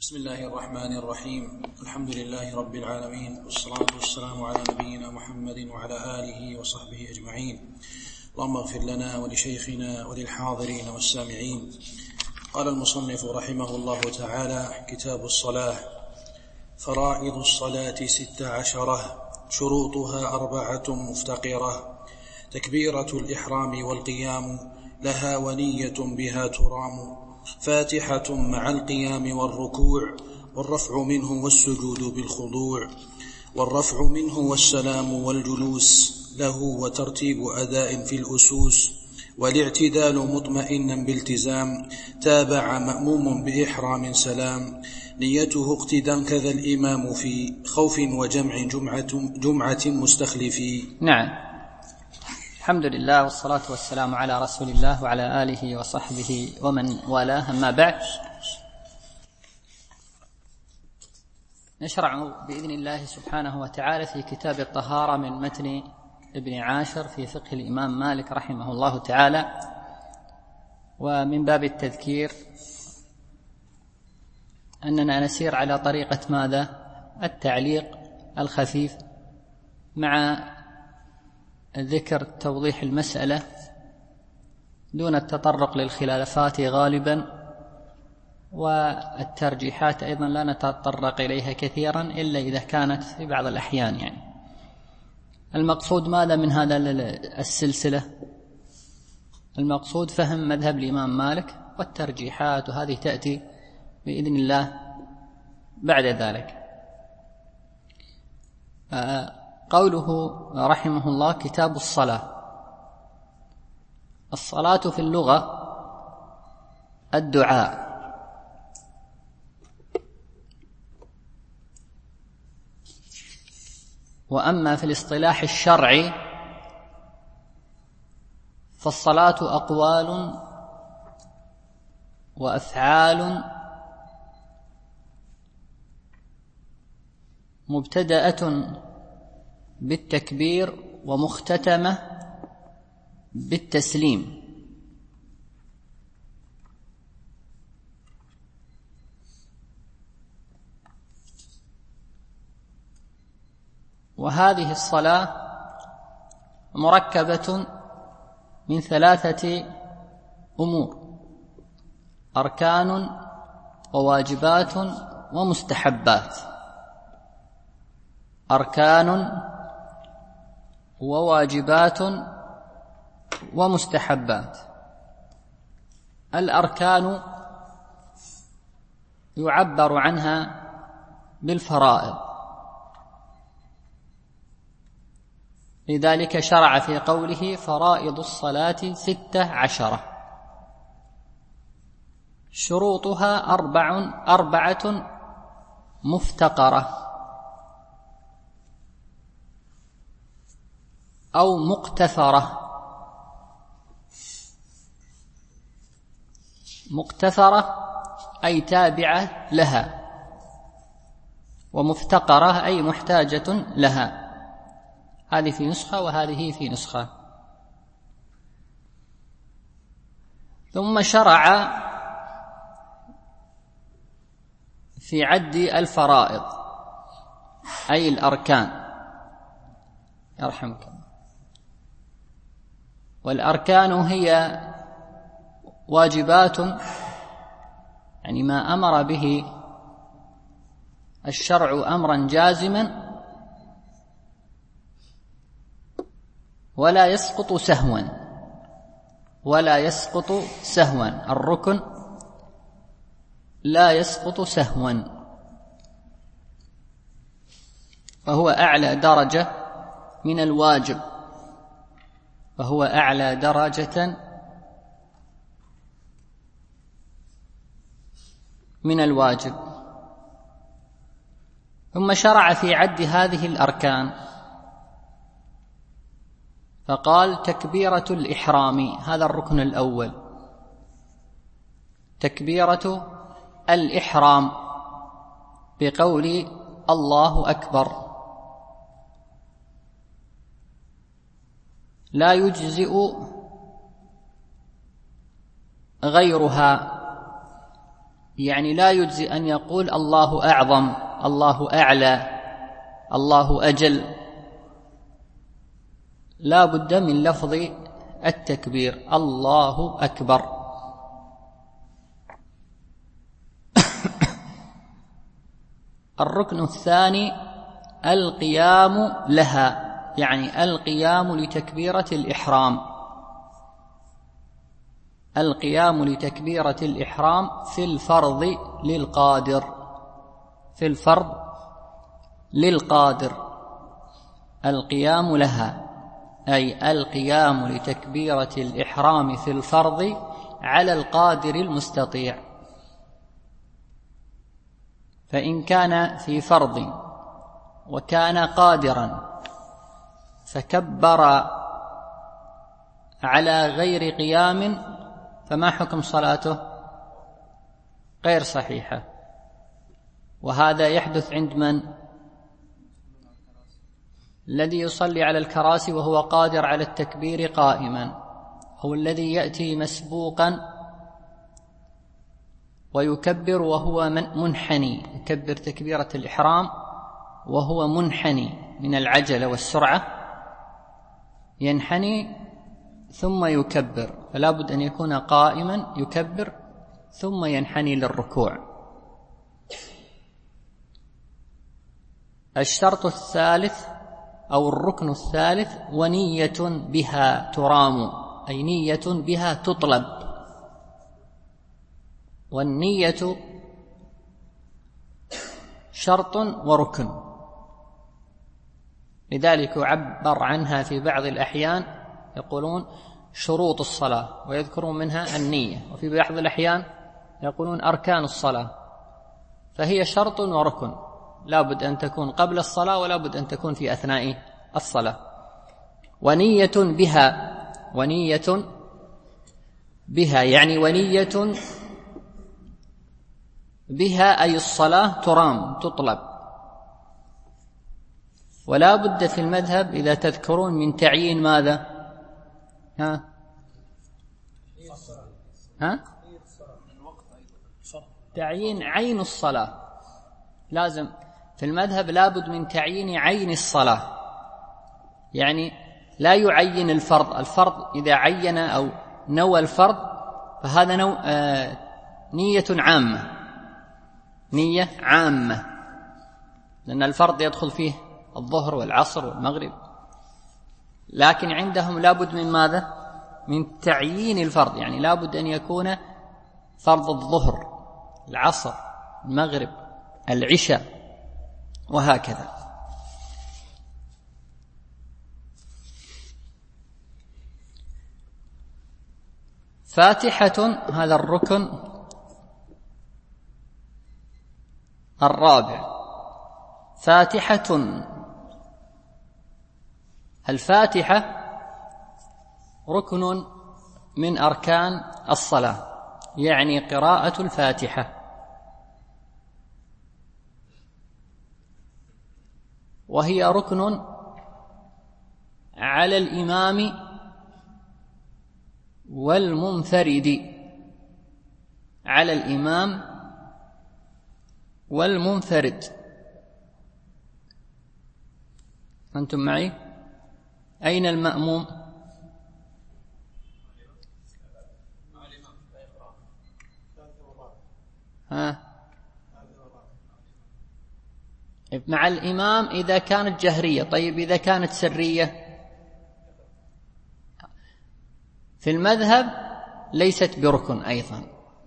بسم الله الرحمن الرحيم. الحمد لله رب العالمين، والصلاة والسلام على نبينا محمد وعلى آله وصحبه أجمعين. اللهم اغفر لنا ولشيخنا وللحاضرين والسامعين. قال المصنف رحمه الله تعالى: كتاب الصلاة. فرائض الصلاة 16، شروطها 4 مفتقرة: تكبيرة الإحرام والقيام لها ونية بها ترام، فاتحة مع القيام والركوع، والرفع منه والسجود بالخضوع، والرفع منه والسلام والجلوس له، وترتيب أداء في الأسوس، والاعتدال مطمئنا بالتزام، تابع مأموم بإحرام سلام، نيته اقتدا كذا الإمام في خوف وجمع جمعة مستخلفي. نعم، الحمد لله والصلاة والسلام على رسول الله وعلى آله وصحبه ومن والاه، أما بعد. نشرع بإذن الله سبحانه وتعالى في كتاب الطهارة من متن ابن عاشر في فقه الإمام مالك رحمه الله تعالى. ومن باب التذكير أننا نسير على طريقة ماذا؟ التعليق الخفيف مع ذكر توضيح المسألة دون التطرق للخلافات غالبا، والترجيحات أيضا لا نتطرق إليها كثيرا إلا إذا كانت في بعض الأحيان. يعني المقصود ماذا من هذا السلسلة؟ المقصود فهم مذهب الإمام مالك، والترجيحات وهذه تأتي بإذن الله بعد ذلك. قوله رحمه الله: كتاب الصلاة. الصلاة في اللغة الدعاء، وأما في الاصطلاح الشرعي فالصلاة أقوال وأفعال مبتدأة بالتكبير ومختتمة بالتسليم. وهذه الصلاة مركبة من 3 أمور: أركان وواجبات ومستحبات. أركان وواجبات ومستحبات. الأركان يعبر عنها بالفرائض، لذلك شرع في قوله: فرائض الصلاة 16. شروطها 4 مفتقرة أو مقتثرة. مقتثرة أي تابعة لها، ومفتقرة أي محتاجة لها. هذه في نسخة وهذه في نسخة. ثم شرع في عد الفرائض أي الأركان، يرحمك. والأركان هي واجبات، يعني ما أمر به الشرع أمرا جازما ولا يسقط سهوا، ولا يسقط سهوا. الركن لا يسقط سهوا، فهو أعلى درجة من الواجب، فهو أعلى درجة من الواجب. ثم شرع في عد هذه الأركان فقال: تكبيرة الإحرام، هذا الركن الأول. تكبيرة الإحرام بقول الله أكبر، لا يجزئ غيرها يعني لا يجزي أن يقول الله أعظم، الله أعلى، الله أجل، لا بد من لفظ التكبير، الله أكبر. الركن الثاني القيام لها، يعني القيام لتكبيرة الإحرام، القيام لتكبيرة الإحرام في الفرض للقادر، في الفرض للقادر القيام لها، أي القيام لتكبيرة الإحرام في الفرض على القادر المستطيع. فإن كان في فرض وكان قادرا فكبر على غير قيام فما حكم صلاته؟ غير صحيحة. وهذا يحدث عند من؟ الذي يصلي على الكراسي وهو قادر على التكبير قائما، هو الذي يأتي مسبوقا ويكبر وهو منحني، يكبر تكبيرة الإحرام وهو منحني من العجلة والسرعة، ينحني ثم يكبر، فلا بد أن يكون قائما يكبر ثم ينحني للركوع. الشرط الثالث أو الركن الثالث ونية بها ترام، أي نية بها تطلب، والنية شرط وركن، لذلك يعبر عنها في بعض الأحيان يقولون شروط الصلاة ويذكرون منها النية، وفي بعض الأحيان يقولون أركان الصلاة، فهي شرط وركن، لا بد أن تكون قبل الصلاة ولا بد أن تكون في أثناء الصلاة. ونية بها، ونية بها يعني ونية بها أي الصلاة ترام تطلب. ولا بد في المذهب إذا تذكرون من تعيين ماذا؟ تعيين عين الصلاة، لازم في المذهب لا بد من تعيين عين الصلاة، يعني لا يعين الفرض، الفرض إذا عين أو نوى الفرض فهذا نية عامة، نية عامة، لأن الفرض يدخل فيه الظهر والعصر والمغرب، لكن عندهم لا بد من ماذا؟ من تعيين الفرض، يعني لا بد أن يكون فرض الظهر العصر المغرب العشاء وهكذا. فاتحة، هذا الركن الرابع، فاتحة. الفاتحة ركن من أركان الصلاة، يعني قراءة الفاتحة، وهي ركن على الإمام والمنفرد، على الإمام والمنفرد. أنتم معي؟ أين المأموم؟ مع الإمام إذا كانت جهرية. طيب إذا كانت سرية؟ في المذهب ليست بركن أيضا،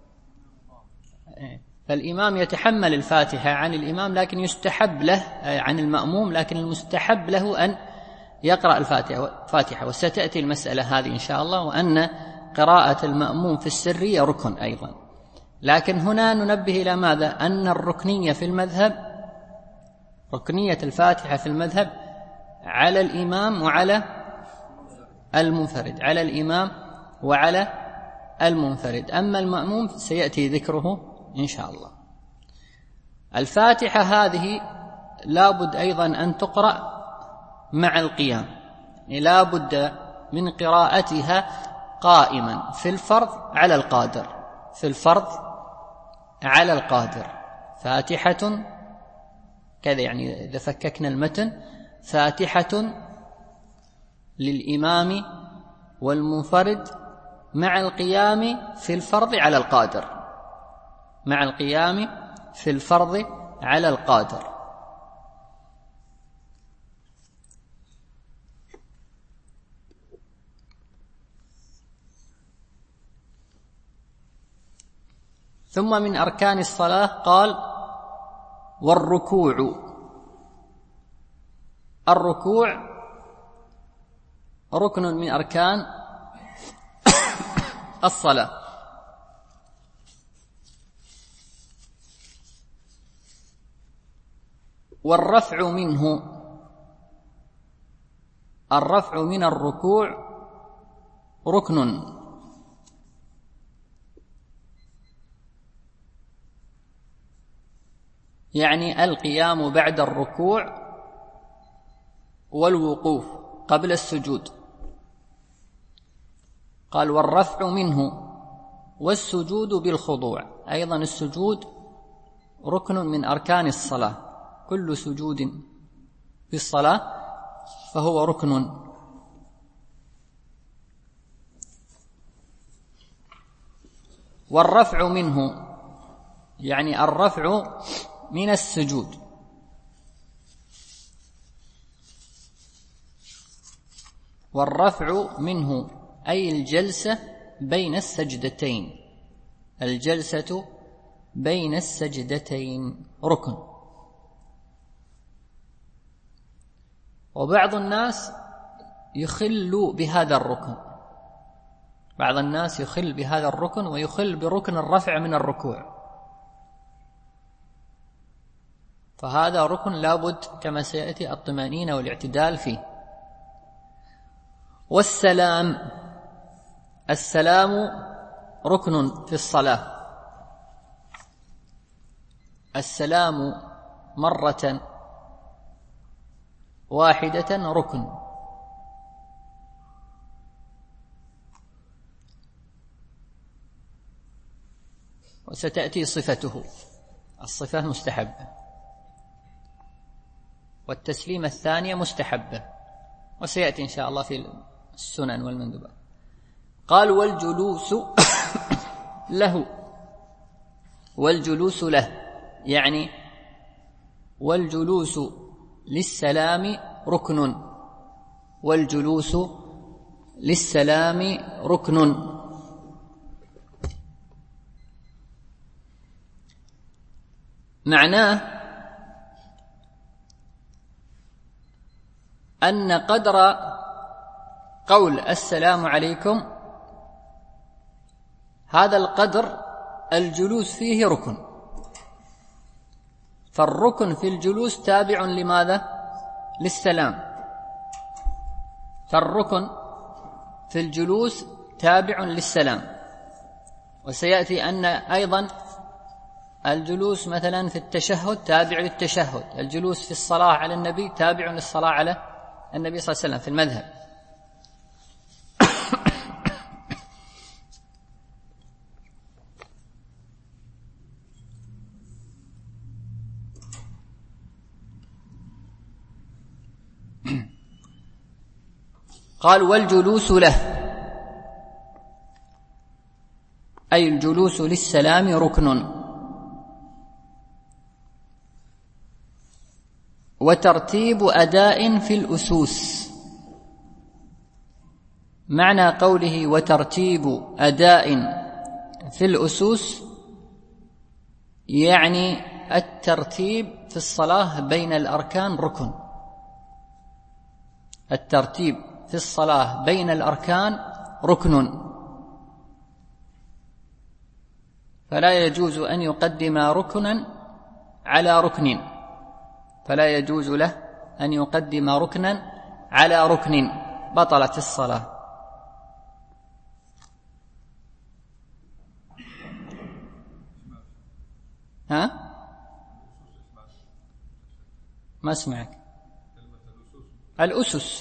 فالإمام يتحمل الفاتحة عن الإمام، لكن يستحب له عن المأموم، لكن المستحب له أن يقرأ الفاتحة، وستأتي المسألة هذه إن شاء الله، وأن قراءة المأموم في السرية ركن أيضا. لكن هنا ننبه إلى ماذا؟ أن الركنية في المذهب، ركنية الفاتحة في المذهب على الإمام وعلى المنفرد، على الإمام وعلى المنفرد، أما المأموم سيأتي ذكره إن شاء الله. الفاتحة هذه لا بد أيضا أن تقرأ مع القيام، لا بد من قراءتها قائما في الفرض على القادر، في الفرض على القادر. فاتحة كذا، يعني إذا فككنا المتن: فاتحة للإمام والمنفرد مع القيام في الفرض على القادر، مع القيام في الفرض على القادر. ثم من أركان الصلاة قال: والركوع. الركوع ركن من أركان الصلاة. والرفع منه، الرفع من الركوع ركن، يعني القيام بعد الركوع والوقوف قبل السجود. قال: والرفع منه والسجود بالخضوع. أيضا السجود ركن من أركان الصلاة، كل سجود في الصلاة فهو ركن. والرفع منه يعني الرفع من السجود. والرفع منه أي الجلسة بين السجدتين، الجلسة بين السجدتين ركن. وبعض الناس يخل بهذا الركن، بعض الناس يخل بهذا الركن ويخل بركن الرفع من الركوع، فهذا ركن لابد كما سيأتي الطمأنينة والاعتدال فيه. والسلام، السلام ركن في الصلاة. السلام مرة واحدة ركن. وستأتي صفته، الصفة مستحبة، والتسليمة الثانية مستحبة، وسيأتي إن شاء الله في السنن والمندوبات. قال: والجلوس له. والجلوس له يعني والجلوس للسلام ركن، والجلوس للسلام ركن. معناه أن قدر قول السلام عليكم هذا القدر الجلوس فيه ركن، فالركن في الجلوس تابع لماذا؟ للسلام، فالركن في الجلوس تابع للسلام. وسيأتي أن أيضا الجلوس مثلا في التشهد تابع للتشهد، الجلوس في الصلاة على النبي تابع للصلاة على النبي صلى الله عليه وسلم في المذهب. قال: والجلوس له أي الجلوس للسلام ركن. وترتيب أداء في الأسوس. معنى قوله وترتيب أداء في الأسوس يعني الترتيب في الصلاة بين الأركان ركن، الترتيب في الصلاة بين الأركان ركن، فلا يجوز أن يقدم ركنا على ركن، فلا يجوز له أن يقدم ركنا على ركن، بطلت الصلاة. ها؟ ما اسمعك. الأسس،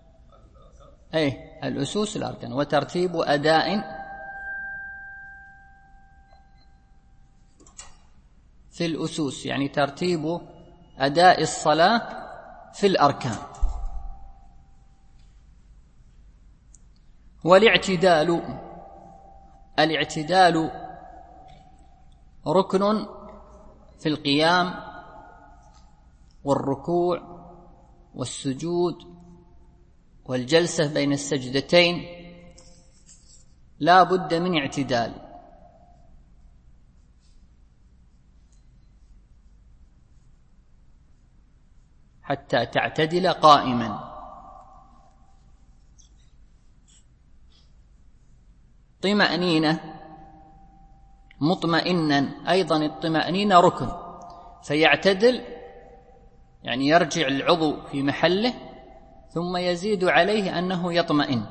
أي الأسس الأركان. وترتيب أداء في الأسوس، يعني ترتيب أداء الصلاة في الأركان. الاعتدال ركن في القيام والركوع والسجود والجلسة بين السجدتين، لا بد من اعتدال. حتى تعتدل قائما. طمأنينة مطمئنا، أيضا الطمأنينة ركن، فيعتدل يعني يرجع العضو في محله ثم يزيد عليه أنه يطمئن.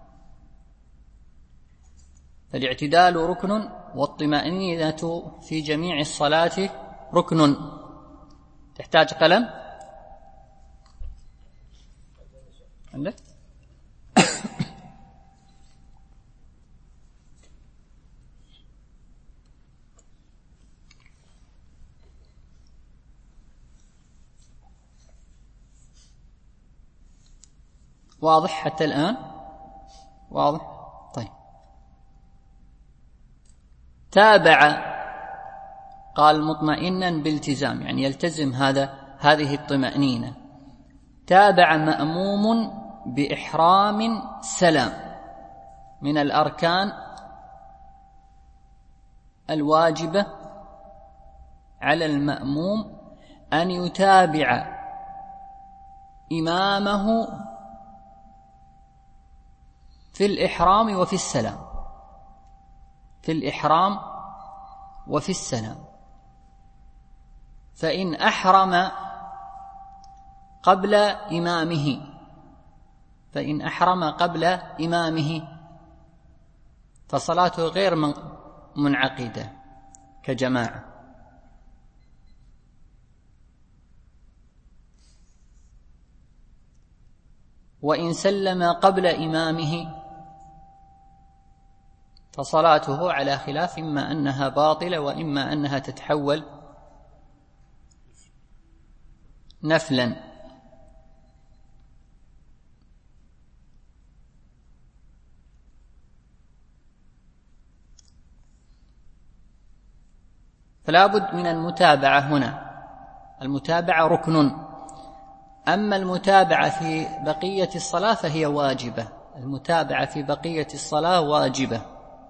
فالاعتدال ركن، والطمأنينة في جميع الصلاة ركن. تحتاج قلم؟ عندك؟ واضح حتى الآن؟ واضح؟ طيب. تابع، قال مطمئنا بالتزام، يعني يلتزم هذه الطمأنينة. تابع مأموم بإحرام سلام. من الأركان الواجبة على المأموم أن يتابع إمامه في الإحرام وفي السلام، في الإحرام وفي السلام. فإن أحرم قبل إمامه فصلاته غير منعقدة كجماعة. وإن سلم قبل إمامه فصلاته على خلاف، إما أنها باطلة وإما أنها تتحول نفلا. فلا بد من المتابعة هنا. المتابعة ركن. أما المتابعة في بقية الصلاة فهي واجبة. المتابعة في بقية الصلاة واجبة.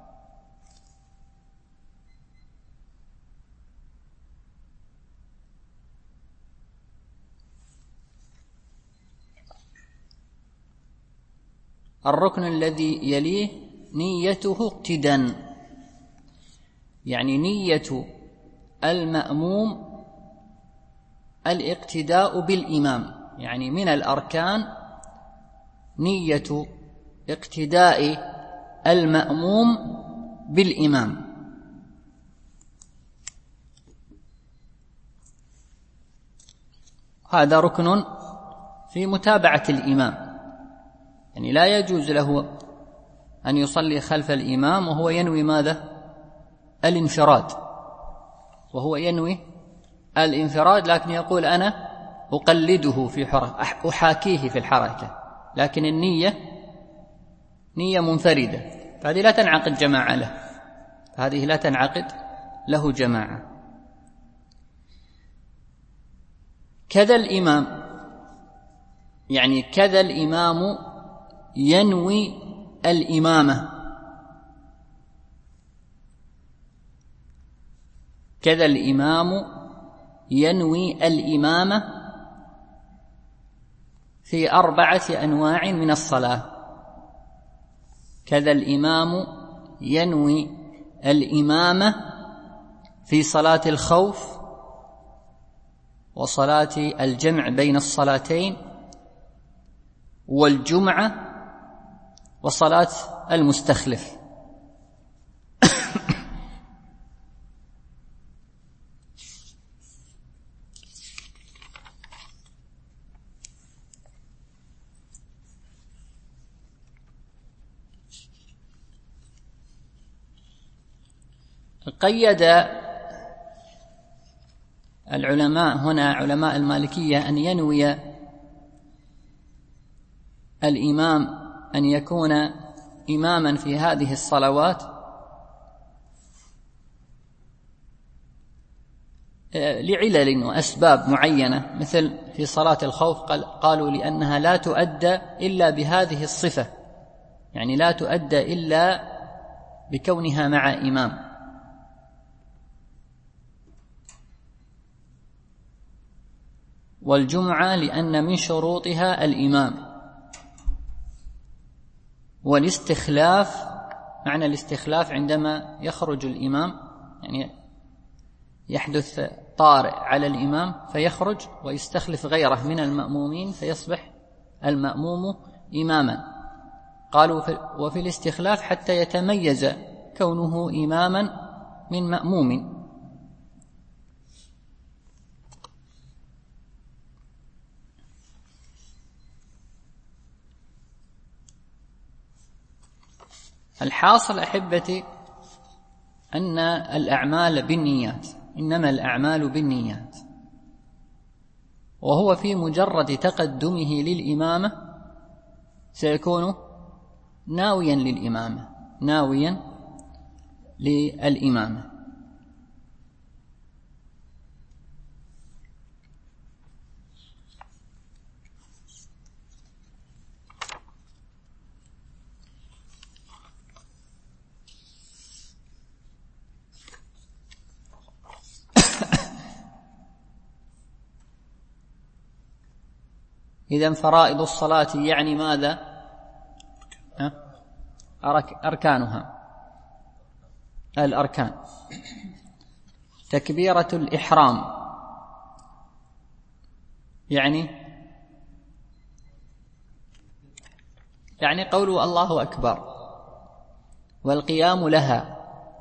الركن الذي يليه نيته اقتداء، يعني نية المأموم الاقتداء بالإمام، يعني من الأركان نية اقتداء المأموم بالإمام. هذا ركن في متابعة الإمام، يعني لا يجوز له أن يصلي خلف الإمام وهو ينوي ماذا؟ الانفراد، وهو ينوي الانفراد، لكن يقول أنا أقلده في حركة، أحاكيه في الحركة، لكن النية نية منفردة، فهذه لا تنعقد جماعة له، هذه لا تنعقد له جماعة. كذا الإمام، يعني كذا الإمام ينوي الإمامة، كذا الإمام ينوي الإمامة في 4 أنواع من الصلاة. كذا الإمام ينوي الإمامة في صلاة الخوف، وصلاة الجمع بين الصلاتين، والجمعة، وصلاة المستخلف. قيد العلماء هنا علماء المالكية أن ينوي الإمام أن يكون إماما في هذه الصلوات لعلل وأسباب معينة، مثل في صلاة الخوف قالوا لأنها لا تؤدى إلا بهذه الصفة، يعني لا تؤدى إلا بكونها مع إمام. والجمعة لأن من شروطها الإمام. والاستخلاف، معنى الاستخلاف عندما يخرج الإمام، يعني يحدث طارئ على الإمام فيخرج ويستخلف غيره من المأمومين فيصبح المأموم إماما. قالوا وفي الاستخلاف حتى يتميز كونه إماما من مأموم. الحاصل أحبتي أن الأعمال بالنيات، إنما الأعمال بالنيات، وهو في مجرد تقدمه للإمامة سيكون ناويا للإمامة، ناويا للإمامة. إذن فرائض الصلاة يعني ماذا؟ أركانها، الأركان: تكبيرة الإحرام، يعني قول الله أكبر، والقيام لها،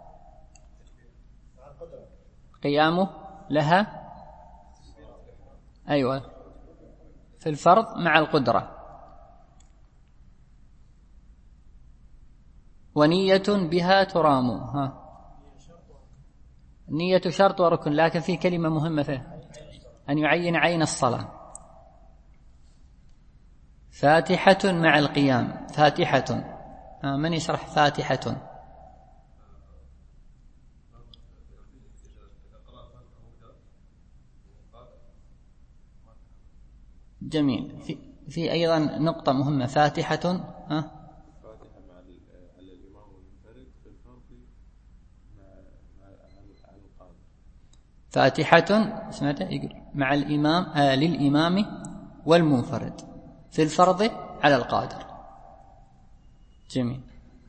قيامه لها، أيوة، في الفرض مع القدرة. ونية بها ترام، النية شرط وركن، لكن في كلمة مهمة فيه، أن يعين عين الصلاة. فاتحة مع القيام، فاتحة، من يشرح فاتحة؟ جميل. في أيضا نقطة مهمة، فاتحة، فاتحة سمعت يقول مع الإمام، للإمام والمنفرد، في الفرض على القادر. جميل.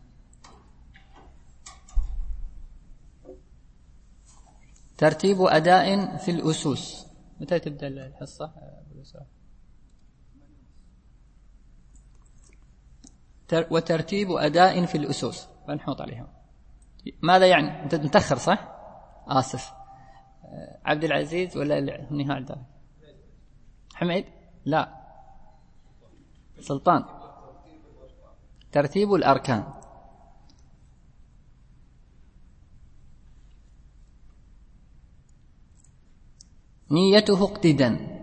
ترتيب أداء في الأسوس، متى تبدأ الحصة؟ وترتيب أداء في الأسوس، فنحط عليها ماذا يعني؟ أنت متأخر صح؟ آسف. عبد العزيز ولا نهال ده؟ حميد؟ لا، سلطان. ترتيب الأركان: نيته اقتدا،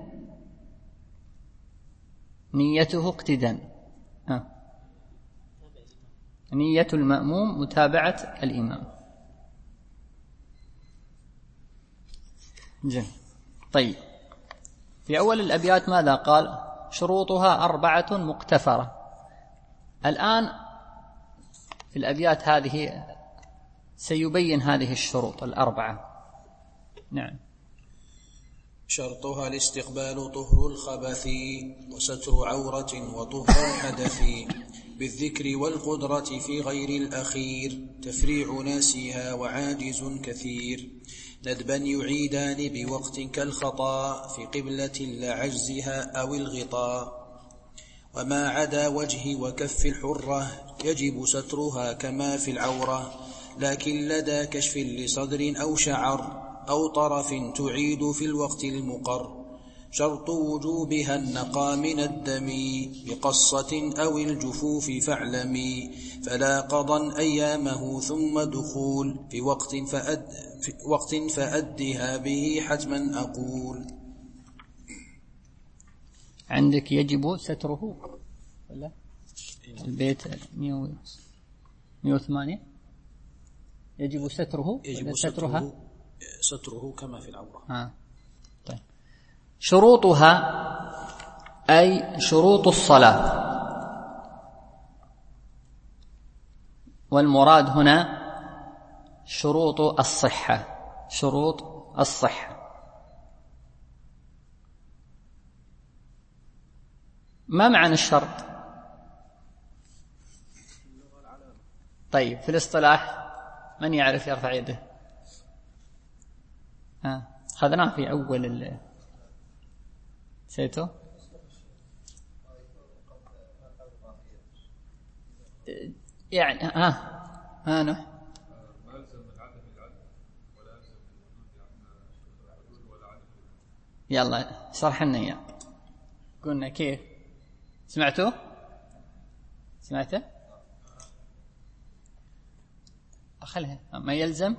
نيته اقتدا، نية المأموم متابعة الإمام. جميل. طيب، في أول الأبيات ماذا قال؟ شروطها 4 مقتفرة. الآن في الأبيات هذه سيبين هذه الشروط 4. نعم. شرطها الاستقبال طهر الخبث، وستر عورة وطهر الحدث، بالذكر والقدرة في غير الأخير، تفريع ناسها وعاجز كثير، ندبا يعيدان بوقت كالخطا، في قبلة لعجزها أو الغطاء، وما عدا وجه وكف الحرة يجب سترها كما في العورة، لكن لدى كشف لصدر أو شعر أو طرف تعيد في الوقت المقر. شرط وجوبها النقى من الدم بقصة أو الجفوف فاعلمي، فلا قضا أيامه ثم دخول وقت فأدها به حتما أقول. عندك يجب ستره ولا البيت 108 يجب ستره يجب ستره كما في العورة. طيب. شروطها أي شروط الصلاة، والمراد هنا شروط الصحة. شروط الصحة ما معنى الشرط؟ طيب في الاصطلاح من يعرف يرفع يده؟ أخذناه في أول سيتو يعني نوح يلا شرح لنا اياه. قلنا كيف؟ سمعته؟ أخلها ما يلزم.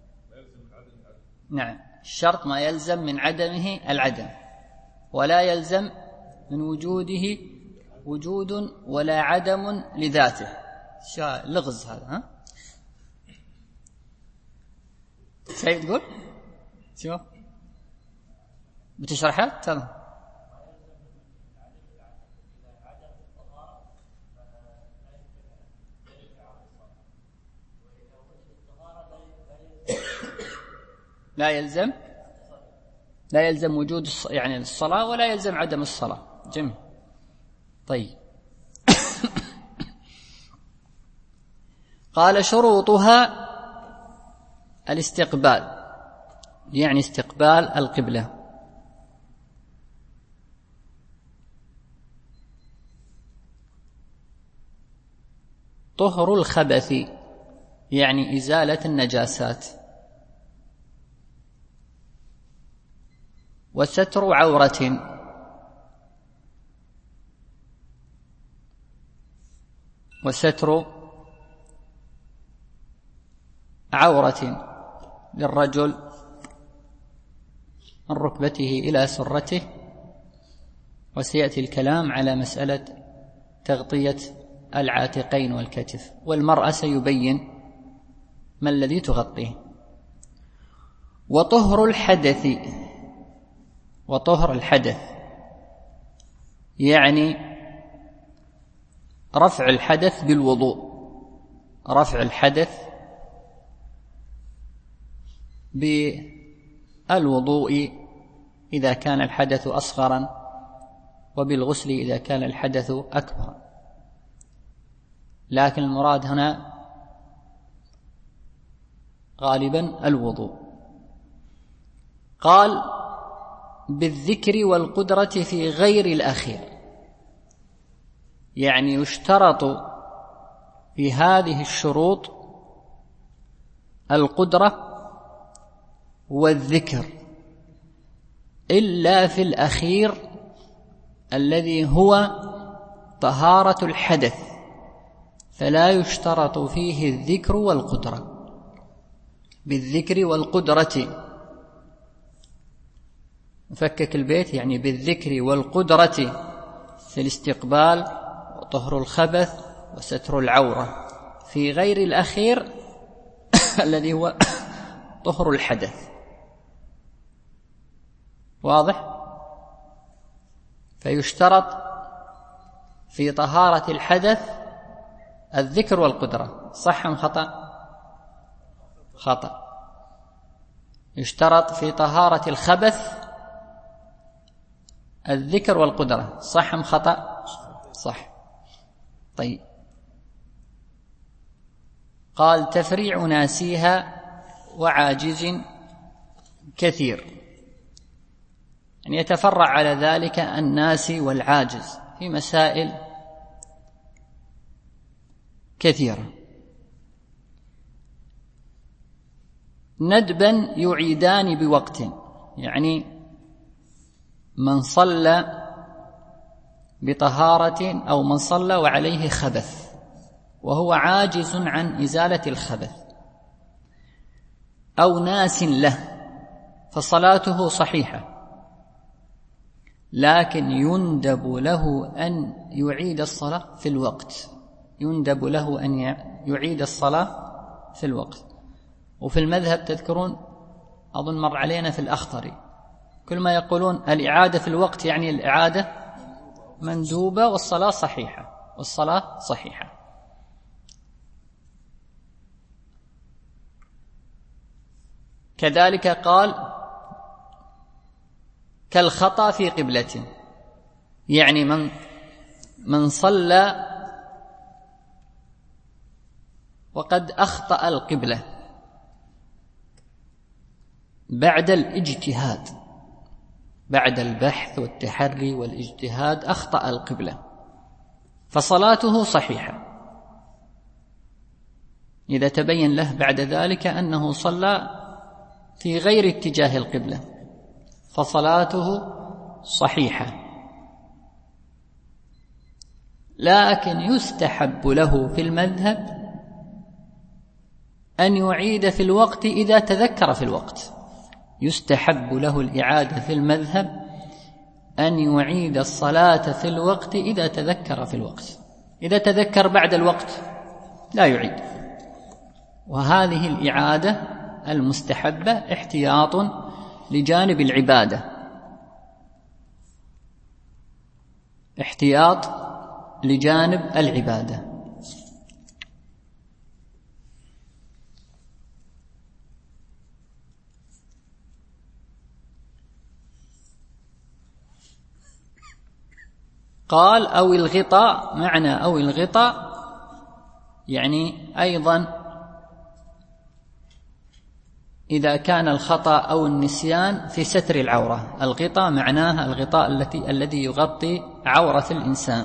نعم، الشرط ما يلزم من عدمه العدم، ولا يلزم من وجوده وجود ولا عدم لذاته. لغز هذا. شيء تقول؟ شو بتشرحها؟ تمام. لا يلزم وجود يعني الصلاة، ولا يلزم عدم الصلاة. جميل. طيب. قال شروطها الاستقبال، يعني استقبال القبلة. طهر الخبث، يعني إزالة النجاسات. وستر عورة، وستر عورة للرجل من ركبته إلى سرته، وسيأتي الكلام على مسألة تغطية العاتقين والكتف، والمرأة سيبين ما الذي تغطيه. وطهر الحدث، وطهر الحدث يعني رفع الحدث بالوضوء، رفع الحدث بالوضوء إذا كان الحدث أصغرا، وبالغسل إذا كان الحدث أكبر. لكن المراد هنا غالبا الوضوء. قال بالذكر والقدرة في غير الأخير، يعني يشترط في هذه الشروط القدرة والذكر، إلا في الأخير الذي هو طهارة الحدث، فلا يشترط فيه الذكر والقدرة. بالذكر والقدرة، نفكك البيت، يعني بالذكر والقدرة في الاستقبال وطهر الخبث وستر العورة، في غير الأخير الذي هو طهر الحدث. واضح؟ فيشترط في طهارة الحدث الذكر والقدرة. صح أم خطأ؟ خطأ. يشترط في طهارة الخبث الذكر والقدرة. صح أم خطأ؟ صح. طيب. قال تفريع ناسيها وعاجز كثير، يعني يتفرع على ذلك الناسي والعاجز في مسائل كثيرة. ندبا يعيدان بوقت، يعني من صلى بطهارة أو من صلى وعليه خبث وهو عاجز عن إزالة الخبث، أو ناس له فصلاته صحيحة، لكن يندب له أن يعيد الصلاة في الوقت، يندب له أن يعيد الصلاة في الوقت. وفي المذهب تذكرون أظن مر علينا في الأخضري كل ما يقولون الإعادة في الوقت يعني الإعادة مندوبة والصلاة صحيحة، والصلاة صحيحة. كذلك قال كالخطأ في قبلة، يعني من صلى وقد أخطأ القبلة بعد الاجتهاد، بعد البحث والتحري والاجتهاد أخطأ القبلة فصلاته صحيحة إذا تبين له بعد ذلك أنه صلى في غير اتجاه القبلة فصلاته صحيحة، لكن يستحب له في المذهب أن يعيد في الوقت إذا تذكر في الوقت، يستحب له الإعادة في المذهب أن يعيد الصلاة في الوقت إذا تذكر في الوقت، إذا تذكر بعد الوقت لا يعيد. وهذه الإعادة المستحبة احتياط لجانب العبادة، احتياط لجانب العبادة. قال أو الغطاء، معنى أو الغطاء يعني أيضا إذا كان الخطأ أو النسيان في ستر العورة. الغطاء معناها الغطاء الذي يغطي عورة الإنسان،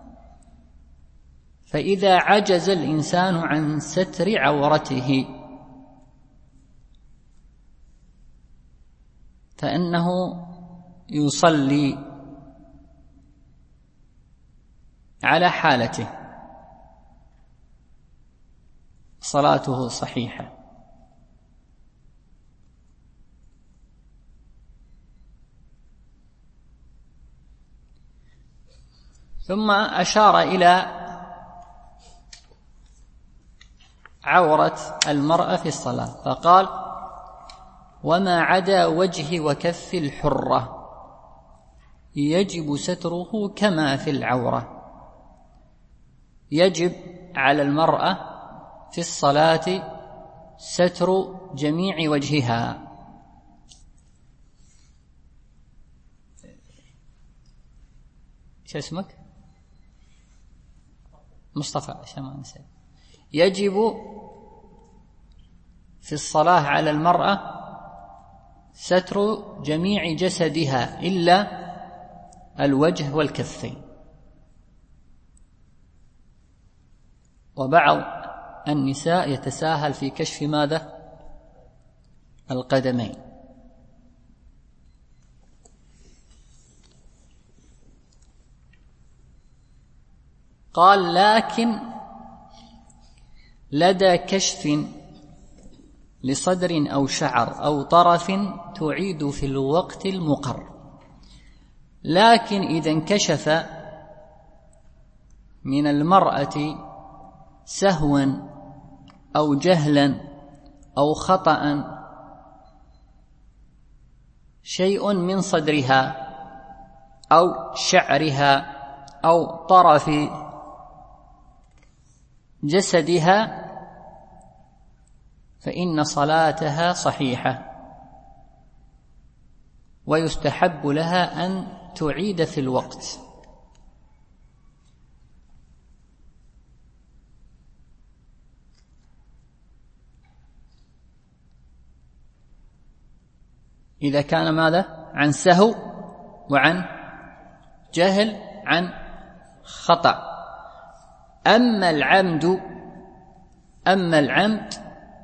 فإذا عجز الإنسان عن ستر عورته فإنه يصلي على حالته، صلاته صحيحة. ثم أشار إلى عورة المرأة في الصلاة فقال وما عدا وجه وكف الحرة يجب ستره كما في العورة. يجب على المرأة في الصلاة ستر جميع وجهها، شو اسمك؟ مصطفى شمان. يجب في الصلاة على المرأة ستر جميع جسدها إلا الوجه والكفين، وبعض النساء يتساهل في كشف ماذا؟ القدمين. قال لكن لدى كشف لصدر أو شعر أو طرف تعيد في الوقت المقر، لكن إذا انكشف من المرأة سهوا أو جهلا أو خطأ شيء من صدرها أو شعرها أو طرف جسدها فإن صلاتها صحيحة، ويستحب لها أن تعيد في الوقت. إذا كان ماذا؟ عن سهو وعن جهل عن خطأ. أما العمد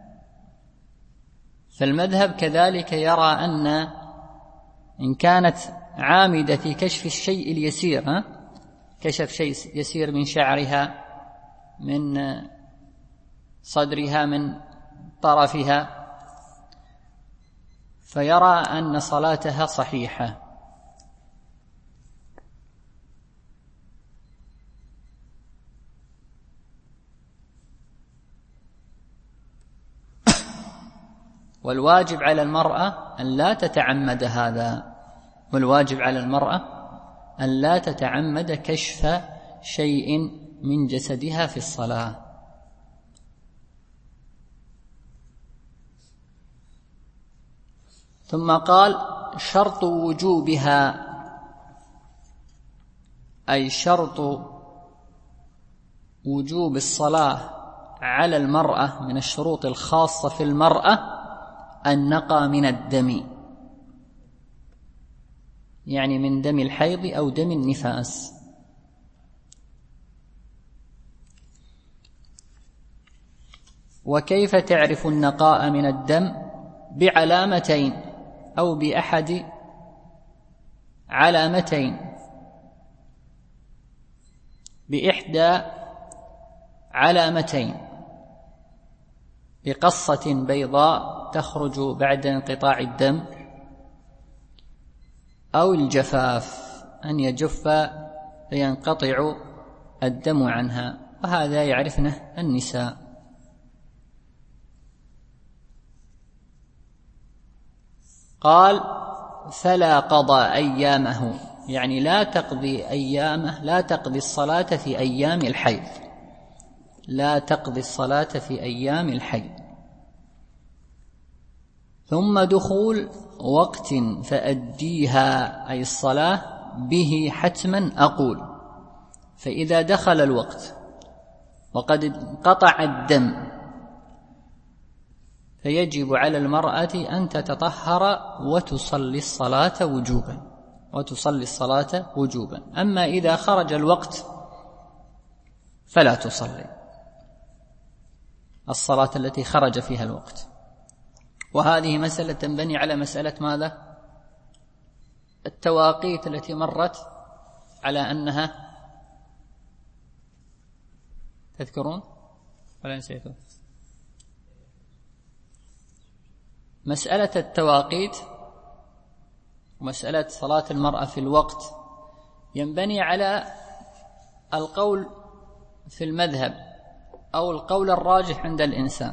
فالمذهب كذلك يرى أن إن كانت عامدة في كشف الشيء اليسير، كشف شيء يسير من شعرها من صدرها من طرفها فيرى أن صلاتها صحيحة. والواجب على المرأة أن لا تتعمد هذا، والواجب على المرأة أن لا تتعمد كشف شيء من جسدها في الصلاة. ثم قال: شرط وجوبها، أي شرط وجوب الصلاة على المرأة من الشروط الخاصة في المرأة النقى من الدم، يعني من دم الحيض أو دم النفاس. وكيف تعرف النقاء من الدم؟ بعلامتين أو بأحد علامتين، بإحدى علامتين: بقصة بيضاء تخرج بعد انقطاع الدم، أو الجفاف، أن يجف فينقطع الدم عنها، وهذا يعرفنه النساء. قال: فلا قضى أيامه، يعني لا تقضي أيامه، لا تقضي الصلاة في أيام الحيض، لا تقضي الصلاة في أيام الحيض. ثم دخول وقت فأديها، أي الصلاة به حتما أقول. فإذا دخل الوقت وقد انقطع الدم فيجب على المرأة أن تتطهر وتصلي الصلاة وجوبا، وتصلي الصلاة وجوبا. أما إذا خرج الوقت فلا تصلي الصلاة التي خرج فيها الوقت. وهذه مسألة تنبني على مسألة ماذا؟ التواقيت التي مرت على أنها، تذكرون ولا نسيتوا؟ مسألة التواقيت ومسألة صلاة المرأة في الوقت ينبني على القول في المذهب أو القول الراجح عند الإنسان: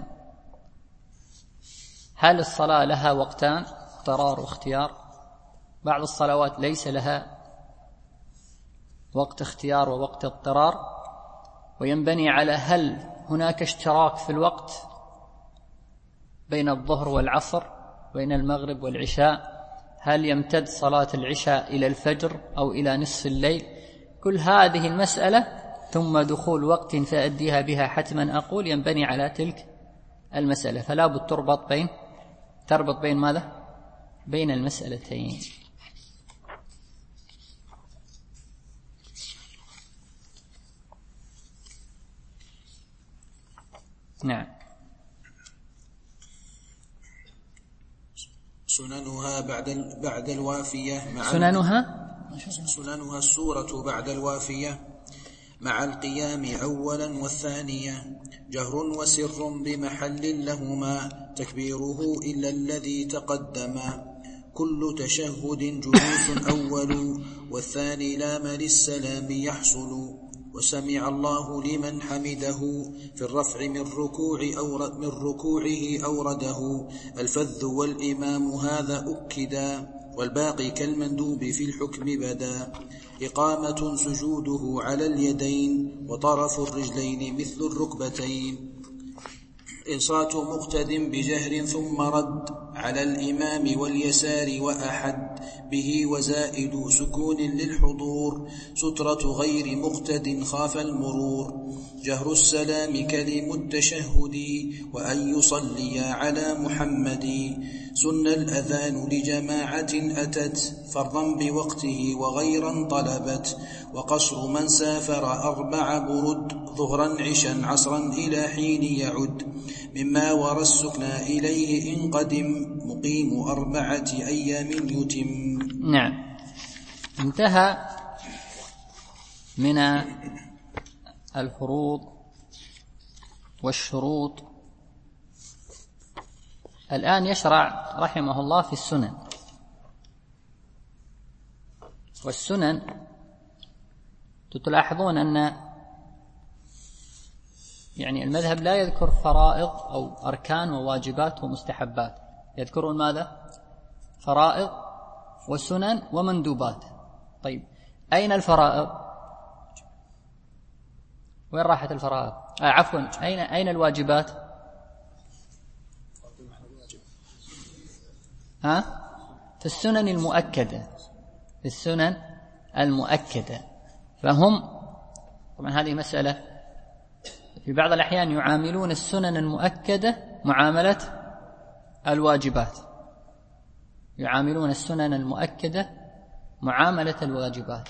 هل الصلاة لها وقتان، اضطرار واختيار؟ بعض الصلوات ليس لها وقت اختيار ووقت اضطرار. وينبني على هل هناك اشتراك في الوقت بين الظهر والعصر، بين المغرب والعشاء، هل يمتد صلاة العشاء إلى الفجر أو إلى نصف الليل؟ كل هذه المسألة ثم دخول وقت فأديها بها حتما أقول ينبني على تلك المسألة. فلا بد تربط بين ماذا؟ بين المسألتين. نعم. سننها بعد الوافية مع سننها السورة بعد الوافية مع القيام أولا والثانية، جهر وسر بمحل لهما، تكبيره إلا الذي تقدم، كل تشهد جلوس أول، والثاني لام للسلام يحصل، وسمع الله لمن حمده، في الرفع من ركوعه أورده، الفذ والإمام هذا أكدا، والباقي كالمندوب في الحكم بدا، إقامة سجوده على اليدين، وطرف الرجلين مثل الركبتين، إنصات مقتد بجهر ثم رد على الإمام واليسار وأحد به، وزائد سكون للحضور، سترة غير مقتد خاف المرور، جهر السلام كلم التشهد، وأن يصلي على محمد، سن الأذان لجماعة أتت، فرضا بوقته وغيرا طلبت، وقصر من سافر 4 برد، ظهرا عشا عصرا إلى حين يعد، مما ورى السكنى إليه إن قدم، مقيم 4 أيام يتم. نعم. انتهى من الفروض والشروط الآن يشرع رحمه الله في السنن. والسنن تلاحظون أن يعني المذهب لا يذكر فرائض أو أركان وواجبات ومستحبات، يذكرون ماذا؟ فرائض وسنن ومندوبات. طيب أين الفرائض؟ وين راحت الفرائض؟ عفوا، أين الواجبات؟ في السنن المؤكدة، في السنن المؤكدة. فهم طبعا هذه مسألة في بعض الأحيان يعاملون السنن المؤكدة معاملة الواجبات، يعاملون السنن المؤكدة معاملة الواجبات.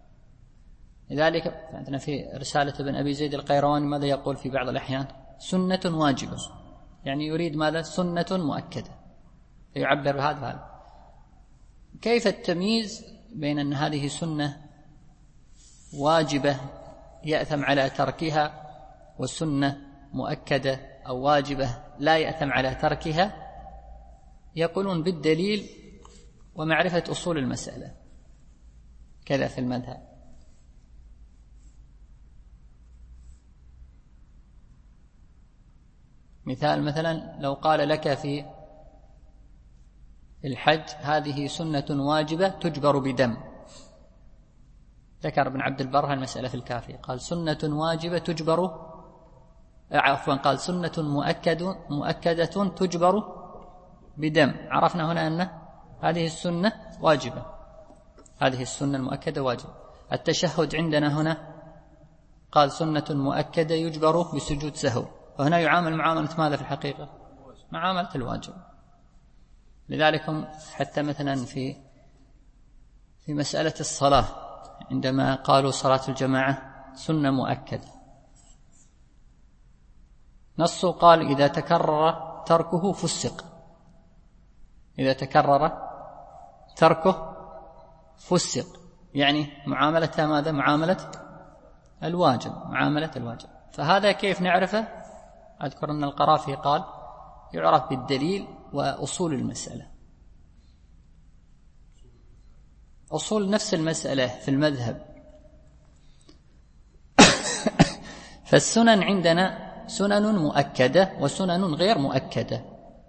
لذلك عندنا في رسالة ابن أبي زيد القيرواني ماذا يقول في بعض الأحيان؟ سنة واجبة، يعني يريد ماذا؟ سنة مؤكدة، يعبر بهذا. كيف التمييز بين أن هذه سنة واجبة يأثم على تركها وسنة مؤكدة أو واجبة لا يأثم على تركها؟ يقولون بالدليل ومعرفة أصول المسألة، كذا في المذهب. مثلا لو قال لك في الحج هذه سنة واجبة تجبر بدم، ذكر ابن عبد البر المسألة في الكافية، قال سنة واجبة تجبر، عفوا قال سنة مؤكدة تجبر بدم. عرفنا هنا أن هذه السنة واجبة، هذه السنة المؤكدة واجبة. التشهد عندنا هنا قال سنة مؤكدة يجبر بسجود سهو، وهنا يعامل معاملة ماذا في الحقيقة؟ معاملة الواجب. لذلك حتى مثلا في مسألة الصلاة عندما قالوا صلاة الجماعة سنة مؤكدة، نصه قال إذا تكرر تركه فسق، إذا تكرر تركه فسق، يعني معاملتها ماذا؟ معاملة الواجب، معاملة الواجب. فهذا كيف نعرفه؟ أذكر أن القرافي قال يعرف بالدليل وأصول المسألة. أصول نفس المسألة في المذهب. فالسنن عندنا سنن مؤكدة وسنن غير مؤكدة.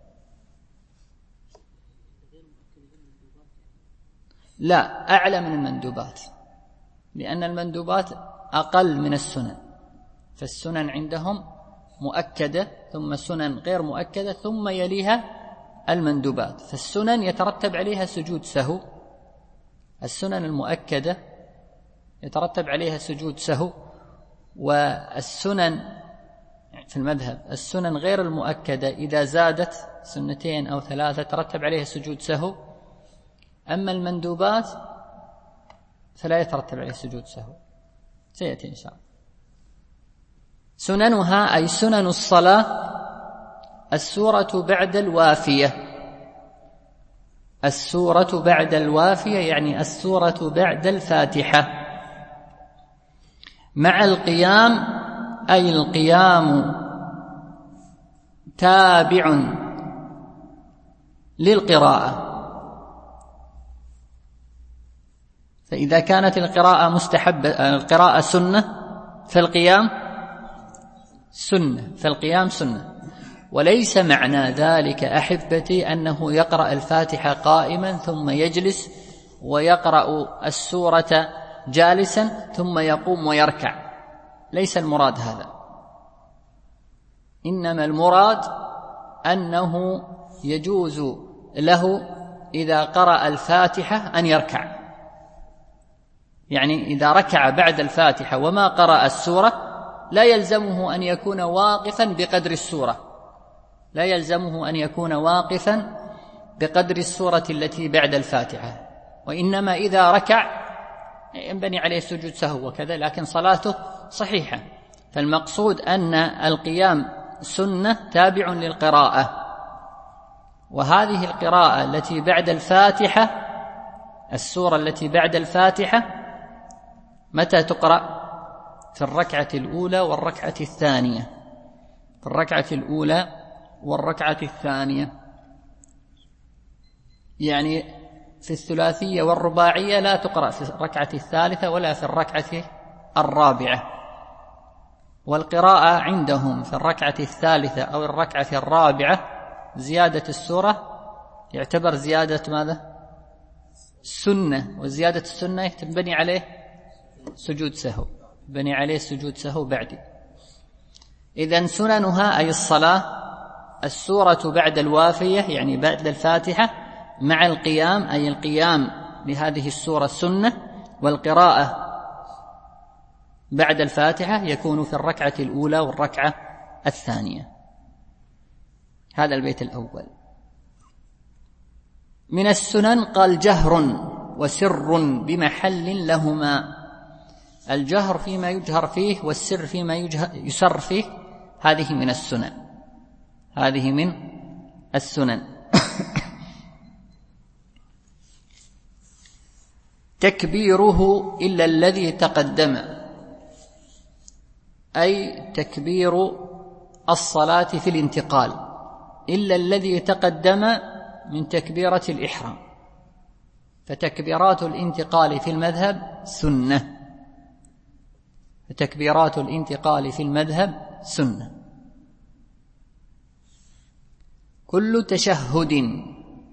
لا، أعلى من المندوبات، لأن المندوبات أقل من السنن. فالسنن عندهم مؤكدة ثم سنن غير مؤكدة ثم يليها المندوبات. فالسنن يترتب عليها سجود سهو، السنن المؤكدة يترتب عليها سجود سهو. والسنن في المذهب السنن غير المؤكدة إذا زادت سنتين أو ثلاثة ترتب عليها سجود سهو. أما المندوبات فلا يترتب عليها سجود سهو، سيأتي إن شاء الله. سننها أي سنن الصلاة السورة بعد الوافية، السورة بعد الوافية يعني السورة بعد الفاتحة، مع القيام أي القيام تابع للقراءة. فإذا كانت القراءة مستحبة، القراءة سنة، فالقيام سنة، فالقيام سنة. وليس معنى ذلك أحبتي أنه يقرأ الفاتحة قائما ثم يجلس ويقرأ السورة جالسا ثم يقوم ويركع، ليس المراد هذا. إنما المراد أنه يجوز له إذا قرأ الفاتحة أن يركع، يعني إذا ركع بعد الفاتحة وما قرأ السورة لا يلزمه أن يكون واقفا بقدر السورة، لا يلزمه أن يكون واقفا بقدر السورة التي بعد الفاتحة، وإنما إذا ركع ينبني عليه سجود سهو وكذا، لكن صلاته صحيحة. فالمقصود أن القيام سنة تابع للقراءة. وهذه القراءة التي بعد الفاتحة، السورة التي بعد الفاتحة، متى تقرأ؟ في الركعة الأولى والركعة الثانية، في الركعة الأولى والركعة الثانية. يعني في الثلاثية والرباعية لا تقرأ في الركعة الثالثة ولا في الركعة الرابعة، والقراءة عندهم في الركعة الثالثة أو الركعة الرابعة زيادة السورة يعتبر زيادة ماذا؟ سنة، وزيادة السنة تنبني عليه سجود سهو، بني عليه سجود سهو بعد. إذن سننها أي الصلاة السورة بعد الوافية يعني بعد الفاتحة مع القيام، أي القيام لهذه السورة السنة، والقراءة بعد الفاتحة يكون في الركعة الأولى والركعة الثانية. هذا البيت الأول. من السنن قال جهر وسر بمحل لهما، الجهر فيما يجهر فيه والسر فيما يسر فيه، هذه من السنن، هذه من السنن. تكبيره إلا الذي تقدم، أي تكبير الصلاة في الانتقال إلا الذي تقدم من تكبيرة الإحرام، فتكبيرات الانتقال في المذهب سنة، فتكبيرات الانتقال في المذهب سنة. كل تشهد،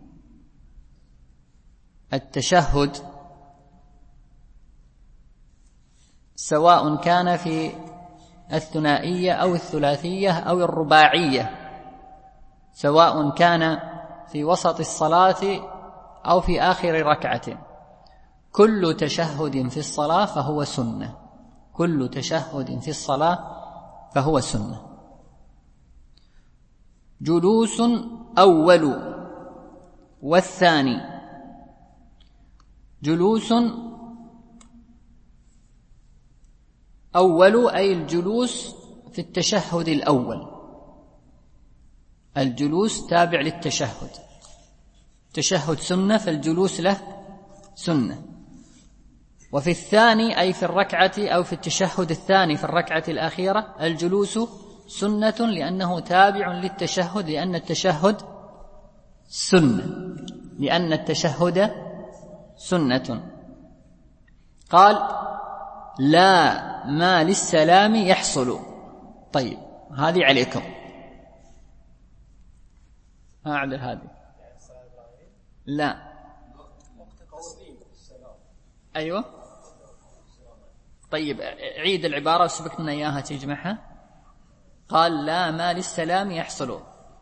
التشهد سواء كان في الثنائية أو الثلاثية أو الرباعية، سواء كان في وسط الصلاة أو في آخر ركعة، كل تشهد في الصلاة فهو سنة، كل تشهد في الصلاة فهو سنة. جلوس أول والثاني، جلوس أول أي الجلوس في التشهد الأول، الجلوس تابع للتشهد، التشهد سنة فالجلوس له سنة. وفي الثاني أي في الركعة أو في التشهد الثاني في الركعة الأخيرة الجلوس سنة لأنه تابع للتشهد، لأن التشهد سنة، لأن التشهد سنة. قال لا ما للسلام يحصل. طيب هذه عليكم، أعدل هذه لا أيوة. طيب عيد العبارة وسبقنا إياها تجمعها. قال لا ما للسلام يحصل،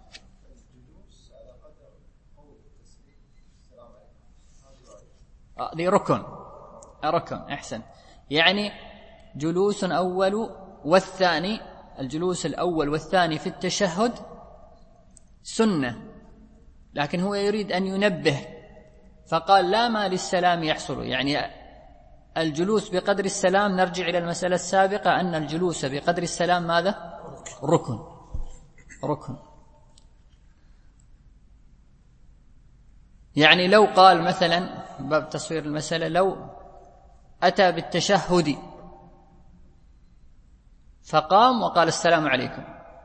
دي ركن أحسن، يعني جلوس أول والثاني، الجلوس الأول والثاني في التشهد سنة، لكن هو يريد أن ينبه فقال لا ما للسلام يحصل، يعني الجلوس بقدر السلام. نرجع إلى المسألة السابقة أن الجلوس بقدر السلام ماذا؟ ركن. يعني لو قال مثلا باب تصوير المسألة، لو أتى بالتشهد فقام وقال السلام عليكم،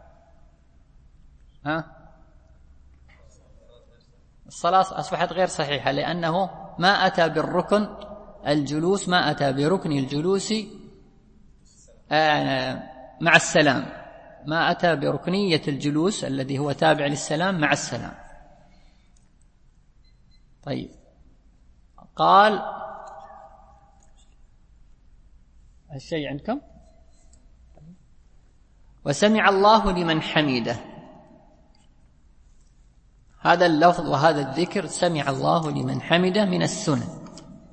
الصلاة أصبحت غير صحيحة، لأنه ما أتى بالركن، الجلوس ما أتى بركن الجلوس مع السلام، ما أتى بركنية الجلوس الذي هو تابع للسلام مع السلام. طيب قال الشيء عندكم وسمع الله لمن حمده، هذا اللفظ وهذا الذكر سمع الله لمن حمده من السنن.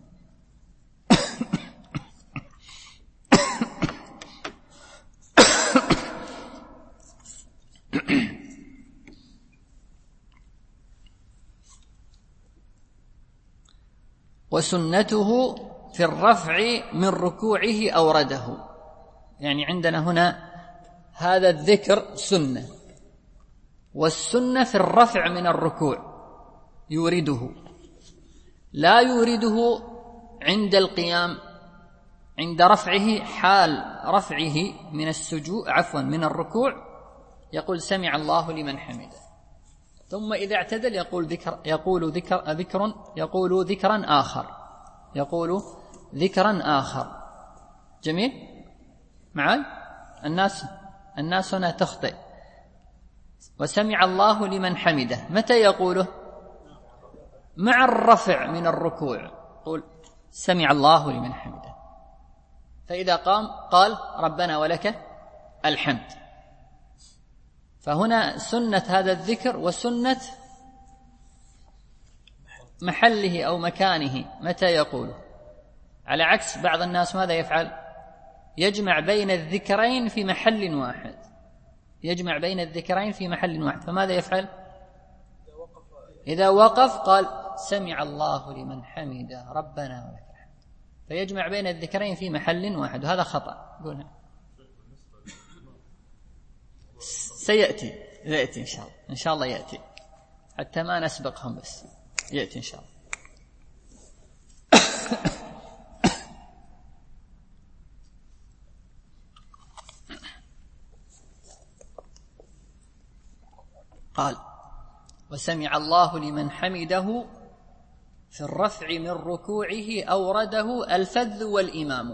وسنته في الرفع من ركوعه أورده، يعني عندنا هنا هذا الذكر سنة، والسنة في الرفع من الركوع يورده، لا يورده عند القيام، عند رفعه، حال رفعه من السجود من الركوع يقول سمع الله لمن حمده. ثم إذا اعتدل يقول ذكرا آخر. جميل معاي؟ الناس هنا تخطئ. وسمع الله لمن حمده متى يقوله؟ مع الرفع من الركوع، قول سمع الله لمن حمده. فإذا قام قال ربنا ولك الحمد. فهنا سنة هذا الذكر وسنة محله أو مكانه متى يقوله، على عكس بعض الناس ماذا يفعل؟ يجمع بين الذكرين في محل واحد. فماذا يفعل؟ إذا وقف قال سمع الله لمن حمده ربنا ولك الحمد، فيجمع بين الذكرين في محل واحد، وهذا خطأ. قولها سيأتي إن شاء الله يأتي، حتى ما نسبقهم، بس يأتي إن شاء الله. قال وسمع الله لمن حمده في الرفع من ركوعه أورده الفذ والإمام.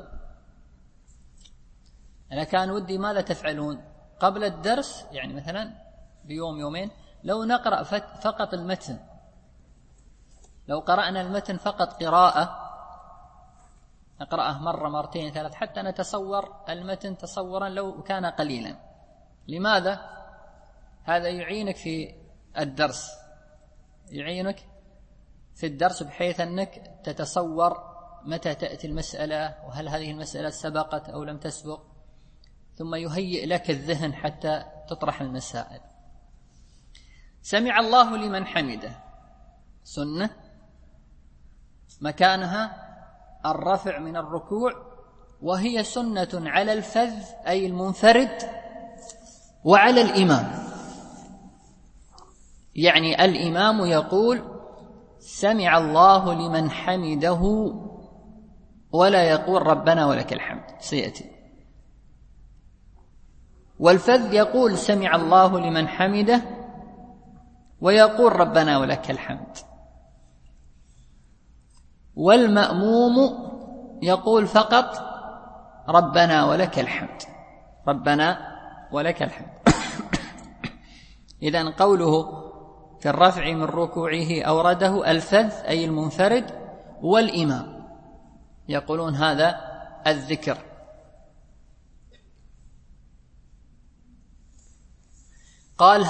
أنا كان ودي ماذا تفعلون قبل الدرس، يعني مثلا بيوم يومين، لو نقرأ فقط المتن، لو قرأنا المتن فقط قراءة، نقرأه مرة مرتين ثلاث حتى نتصور المتن تصورا لو كان قليلا. لماذا؟ هذا يعينك في الدرس، بحيث أنك تتصور متى تأتي المسألة، وهل هذه المسألة سبقت أو لم تسبق، ثم يهيئ لك الذهن حتى تطرح المسائل. سمع الله لمن حمده سنة، مكانها الرفع من الركوع، وهي سنة على الفذ أي المنفرد، وعلى الإمام، يعني الإمام يقول سمع الله لمن حمده ولا يقول ربنا ولك الحمد، سيأتي. والفذ يقول سمع الله لمن حمده ويقول ربنا ولك الحمد. والمأموم يقول فقط ربنا ولك الحمد، ربنا ولك الحمد. إذن قوله في الرفع من ركوعه أورده الفذ أي المنفرد والإمام، يقولون هذا الذكر. قال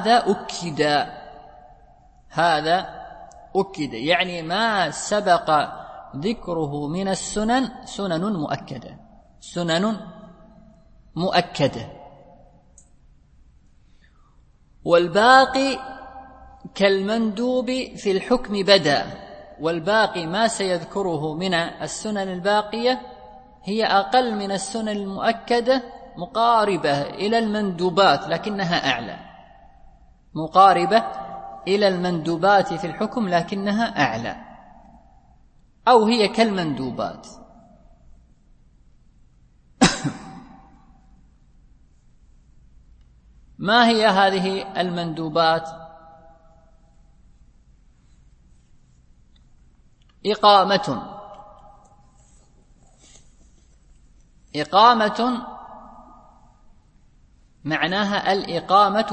هذا أكد، يعني ما سبق ذكره من السنن سنن مؤكدة. والباقي كالمندوب في الحكم بدا، والباقي ما سيذكره من السنن الباقية هي أقل من السنن المؤكدة، مقاربة إلى المندوبات لكنها أعلى، مقاربة إلى المندوبات في الحكم لكنها أعلى، أو هي كالمندوبات. ما هي هذه المندوبات؟ إقامة معناها الإقامة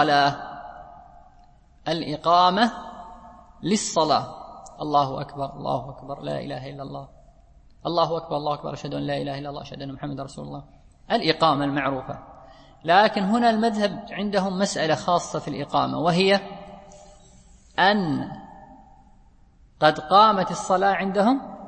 للصلاة. الله أكبر الله أكبر لا إله إلا الله، الله أكبر الله أكبر أشهد أن لا إله إلا الله أشهد أن محمد رسول الله، الإقامة المعروفة. لكن هنا المذهب عندهم مسألة خاصة في الإقامة، وهي أن قد قامت الصلاة عندهم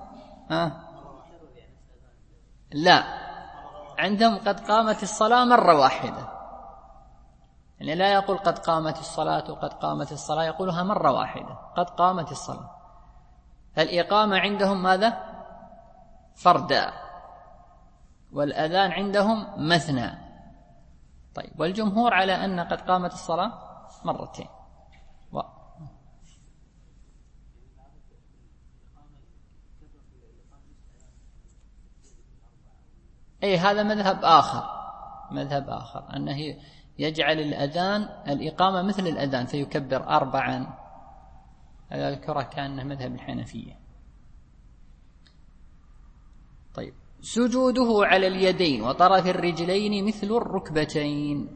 لا، عندهم قد قامت الصلاة مرة واحدة، يعني لا يقول قد قامت الصلاة وقد قامت الصلاة، يقولها مرة واحدة قد قامت الصلاة. فالإقامة عندهم ماذا؟ فردا، والأذان عندهم مثنى. طيب، والجمهور على أن قد قامت الصلاة مرتين. أي هذا مذهب آخر أنه يجعل الإقامة مثل الأذان فيكبر 4. أذكره كأنه مذهب الحنفية. طيب، سجوده على اليدين وطرف الرجلين مثل الركبتين.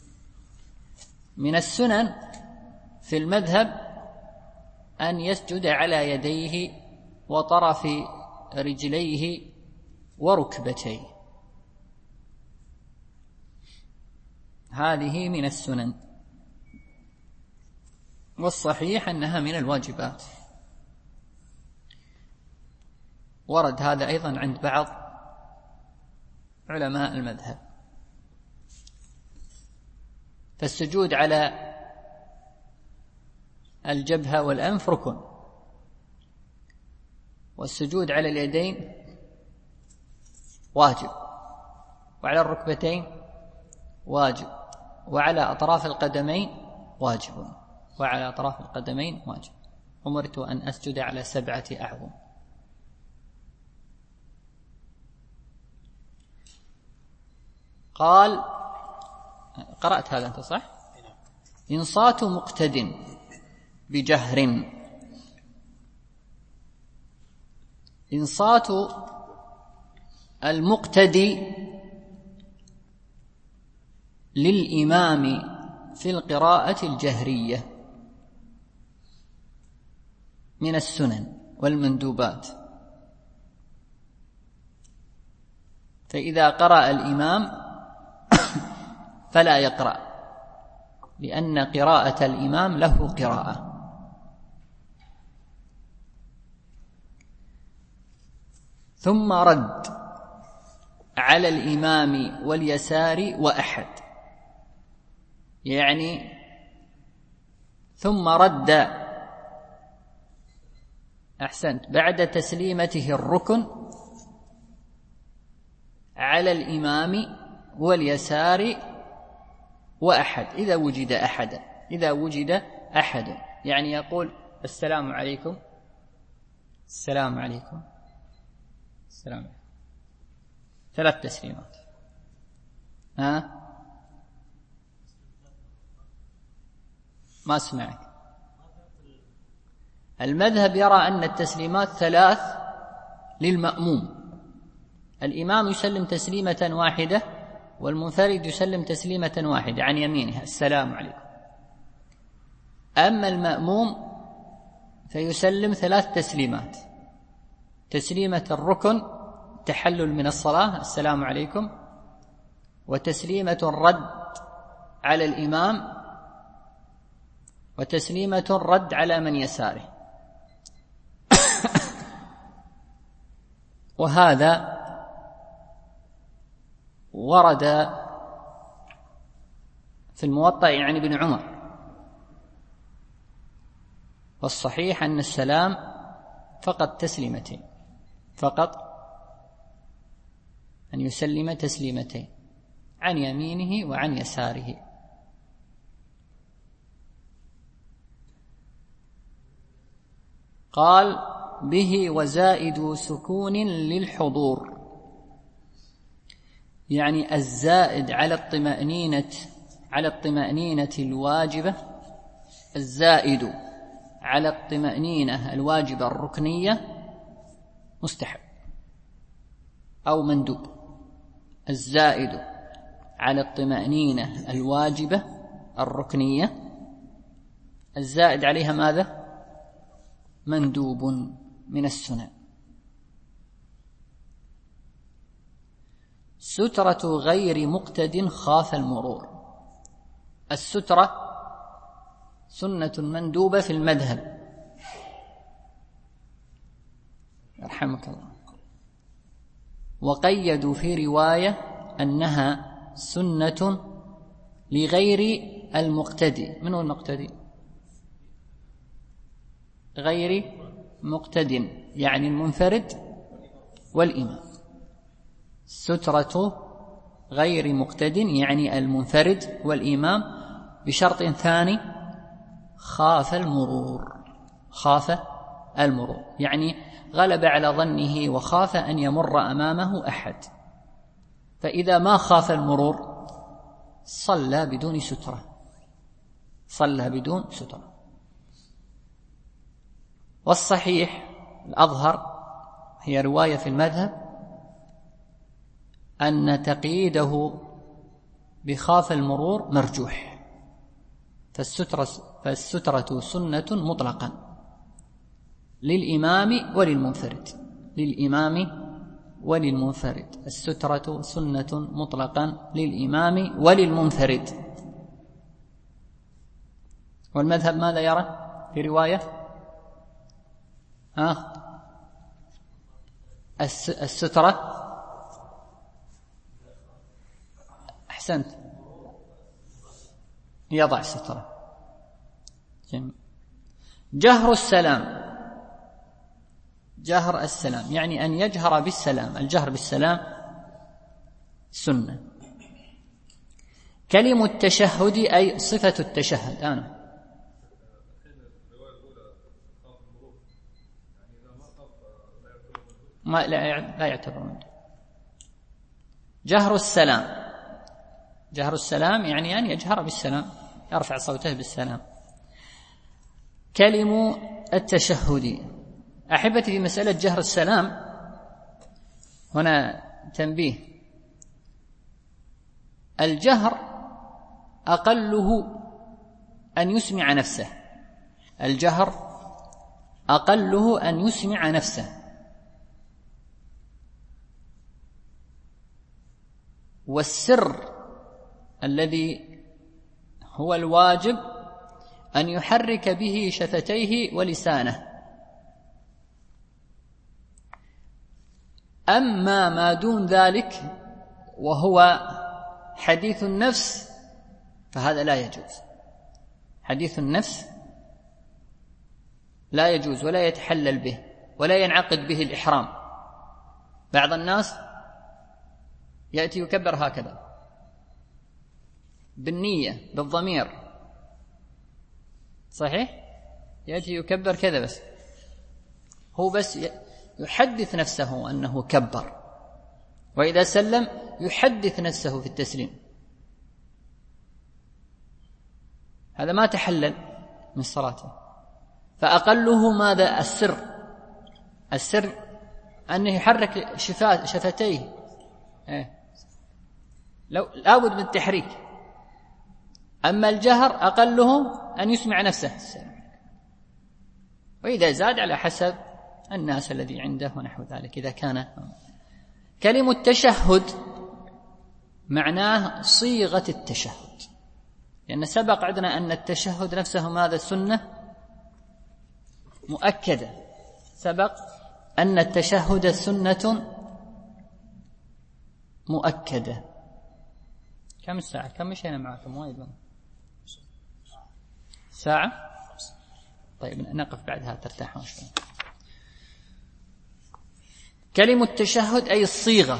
من السنن في المذهب أن يسجد على يديه وطرف رجليه وركبتيه، هذه من السنن، والصحيح أنها من الواجبات. ورد هذا أيضا عند بعض علماء المذهب. فالسجود على الجبهة والأنف ركن، والسجود على اليدين واجب، وعلى الركبتين واجب، وعلى أطراف القدمين واجب، وعلى أطراف القدمين واجب. أمرت أن أسجد على 7 أعظم. قال، قرأت هذا أنت صح؟ إنصات مقتد بجهر. إنصات المقتدي للإمام في القراءة الجهرية من السنن والمندوبات. فإذا قرأ الإمام فلا يقرأ، لأن قراءة الإمام له قراءة. ثم رد على الإمام واليسار وأحد، يعني ثم رد، أحسنت، بعد تسليمته الركن على الإمام واليسار وأحد إذا وجد أحدا، إذا وجد أحد، يعني يقول السلام عليكم، السلام عليكم، السلام عليكم، 3 تسليمات. ما سمعك. المذهب يرى أن التسليمات 3 للمأموم، الإمام يسلم تسليمة واحدة والمنفرد يسلم تسليمة واحدة عن يمينها، السلام عليكم. أما المأموم فيسلم 3 تسليمات: تسليمة الركن تحلل من الصلاة، السلام عليكم، وتسليمة الرد على الإمام، وتسليمة الرد على من يساره. وهذا ورد في الموطأ عن ابن عمر، والصحيح أن السلام فقط تسليمتين، فقط أن يسلم تسليمتين عن يمينه وعن يساره. قال: به وزائد سكون للحضور، يعني الزائد على الطمأنينة الواجبة، الزائد على الطمأنينة الواجبة الركنية مستحب أو مندوب. الزائد على الطمأنينة الواجبة الركنية، الزائد عليها ماذا؟ مندوب من السنن. سترة غير مقتد خاف المرور. السترة سنة مندوبة في المذهب، يرحمك الله، وقيدوا في رواية أنها سنة لغير المقتدي. من هو المقتدي؟ غير مقتد، يعني المنفرد والإمام. سترة غير مقتد يعني المنفرد والإمام، بشرط ثاني: خاف المرور. خاف المرور يعني غلب على ظنه وخاف أن يمر أمامه أحد. فإذا ما خاف المرور صلى بدون سترة، صلى بدون سترة. والصحيح الأظهر هي رواية في المذهب أن تقييده بخاف المرور مرجوح، فالسترة سنة مطلقا للإمام وللمنفرد، للإمام وللمنفرد، السترة سنة مطلقا للإمام وللمنفرد. والمذهب ماذا يرى في رواية؟ السترة، أحسنت، يضع سترة. جميل. جهر السلام، جهر السلام يعني أن يجهر بالسلام، الجهر بالسلام سنة. كلمة التشهد أي صفة التشهد. أنا ما لا يعتبر منه. جهر السلام، جهر السلام يعني أن يجهر بالسلام، يرفع صوته بالسلام. كلمة التشهد. أحبتي في مسألة جهر السلام هنا تنبيه، الجهر أقله أن يسمع نفسه، الجهر أقله أن يسمع نفسه، والسر الذي هو الواجب أن يحرك به شفتيه ولسانه. أما ما دون ذلك وهو حديث النفس فهذا لا يجوز، حديث النفس لا يجوز ولا يتحلل به ولا ينعقد به الإحرام. بعض الناس يأتي يكبر هكذا بالنية بالضمير، صحيح، يأتي يكبر كذا بس، هو بس يحدث نفسه أنه كبر، وإذا سلم يحدث نفسه في التسليم، هذا ما تحلل من صلاته. فأقله ماذا؟ السر، السر أنه يحرك شفتيه، لابد من التحريك. أما الجهر أقله أن يسمع نفسه، وإذا زاد على حسب الناس الذي عنده ونحو ذلك إذا كان. كلمة التشهد معناه صيغة التشهد، لأن سبق عندنا أن التشهد نفسه ماذا؟ سنة مؤكدة، سبق أن التشهد سنة مؤكدة. كم الساعة؟ كم مشينا معكم؟ وايد ساعة. طيب نقف بعدها ترتاحون شوي. كلمة التشهد أي الصيغة،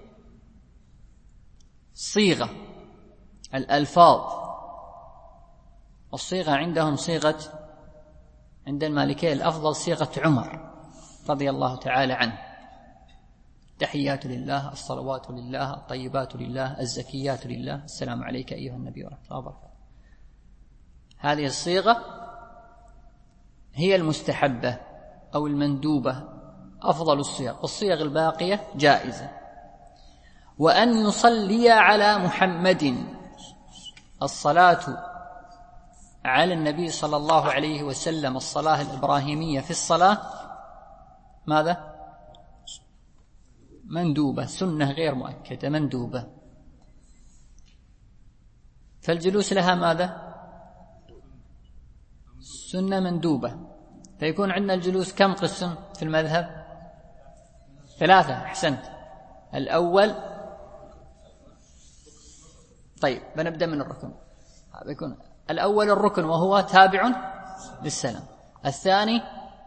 صيغة الألفاظ. الصيغة عندهم صيغة، عند المالكية الأفضل صيغة عمر رضي الله تعالى عنه، تحيات لله، الصلوات لله، الطيبات لله، الزكيات لله، السلام عليك أيها النبي ورحمة الله وبركاته. هذه الصيغة هي المستحبة أو المندوبة، أفضل الصيغ، والصيغ الباقية جائزة. وأن يصلي على محمد، الصلاة على النبي صلى الله عليه وسلم، الصلاة الإبراهيمية في الصلاة ماذا؟ مندوبة، سنة غير مؤكدة، مندوبة. فالجلوس لها ماذا؟ سنة مندوبة. فيكون عندنا الجلوس كم قسم في المذهب؟ 3. أحسنت. الأول، طيب بنبدأ من الركن، بيكون الأول الركن وهو تابع للسلام. الثاني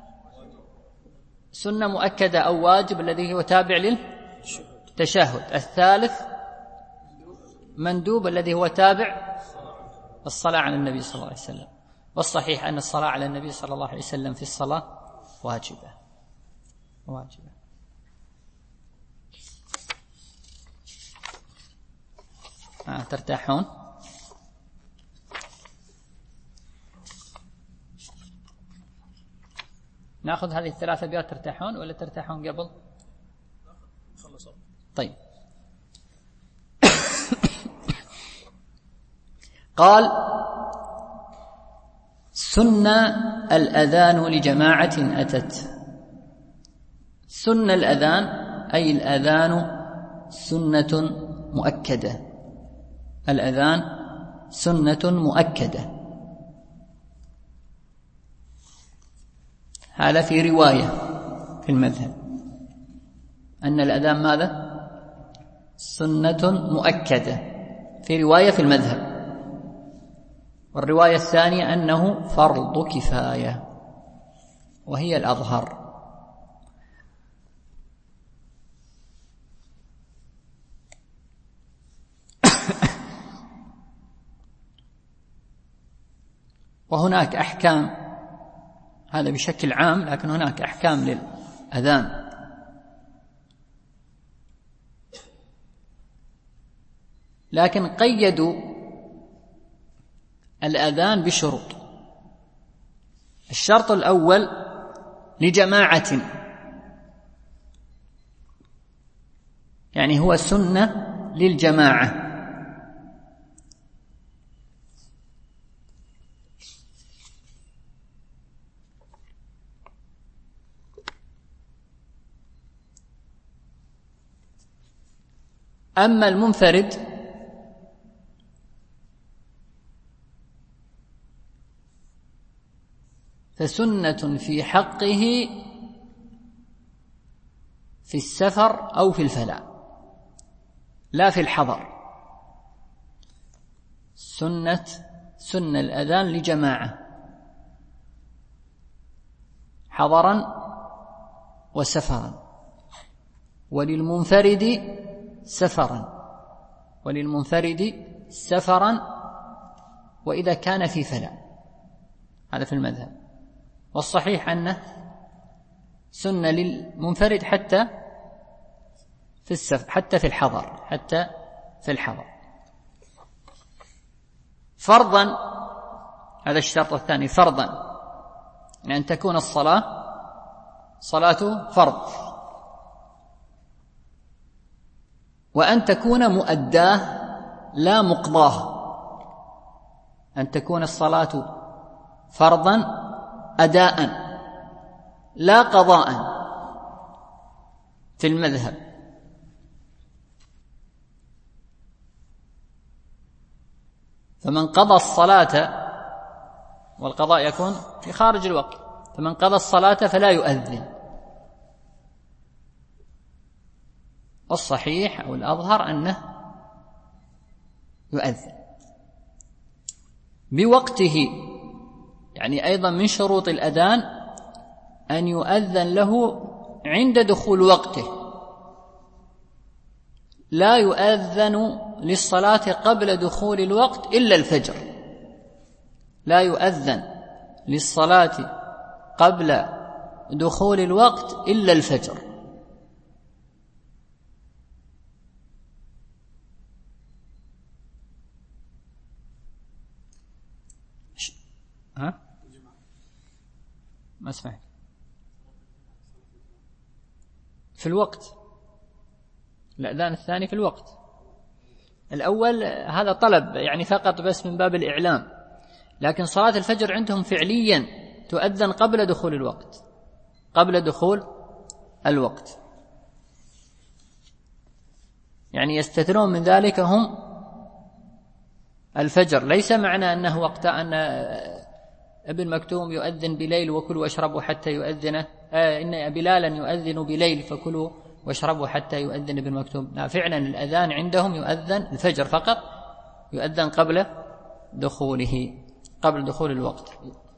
سنة مؤكدة أو واجب الذي هو تابع للتشهد. الثالث مندوب الذي هو تابع الصلاة على النبي صلى الله عليه وسلم. والصحيح أن الصلاة على النبي صلى الله عليه وسلم في الصلاة واجبة، واجبة. ترتاحون؟ نأخذ هذه الثلاث أبيات ترتاحون ولا ترتاحون قبل؟ طيب. قال: سن الأذان لجماعة أتت. سن الأذان أي الأذان سنة مؤكدة. الأذان سنة مؤكدة. هذا في رواية في المذهب أن الأذان ماذا؟ سنة مؤكدة في رواية في المذهب. والرواية الثانية أنه فرض كفاية وهي الأظهر. وهناك أحكام، هذا بشكل عام، لكن هناك أحكام للأذان. لكن قيدوا الأذان بشروط. الشرط الأول لجماعة، يعني هو سنة للجماعة. أما المنفرد فسنة في حقه في السفر أو في الفلاة، لا في الحضر. سن الأذان لجماعة حضرا وسفرا، وللمنفرد سفرا وإذا كان في فلاة. هذا في المذهب. والصحيح أنه سنة للمنفرد حتى في السفر، حتى في الحضر. فرضا، هذا الشرط الثاني، فرضا يعني أن تكون الصلاة صلاة فرض، وأن تكون مؤداه لا مقضاه. أن تكون الصلاة فرضا أداء لا قضاء في المذهب. فمن قضى الصلاة، والقضاء يكون في خارج الوقت، فمن قضى الصلاة فلا يؤذن. والصحيح أو الأظهر أنه يؤذن بوقته. يعني أيضا من شروط الأذان أن يؤذن له عند دخول وقته. لا يؤذن للصلاة قبل دخول الوقت إلا الفجر. لا يؤذن للصلاة قبل دخول الوقت إلا الفجر. ها؟ ما سمعت. في الوقت. الأذان الثاني في الوقت. الأول هذا طلب يعني فقط بس من باب الإعلام، لكن صلاة الفجر عندهم فعليا تؤذن قبل دخول الوقت. يعني يستثنون من ذلك هم الفجر. ليس معنى أنه وقت أن ابن مكتوم يؤذن بليل وكلوا واشربوا حتى يؤذن إن بلالا يؤذن بليل فكلوا واشربوا حتى يؤذن ابن مكتوم. لا، فعلا الأذان عندهم يؤذن الفجر فقط، يؤذن قبل دخول الوقت.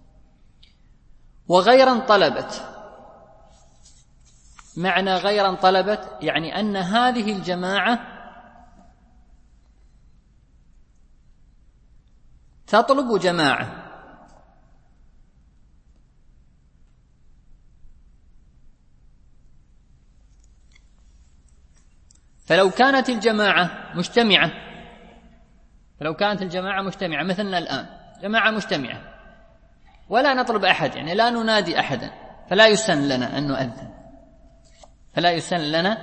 وغيرا طلبت، معنى غيرا طلبت يعني أن هذه الجماعة تطلب جماعة، فلو كانت الجماعة مجتمعة مثلنا الآن، جماعة مجتمعة ولا نطلب أحد، يعني لا ننادي أحدا، فلا يسن لنا أن نؤذن، فلا يسن لنا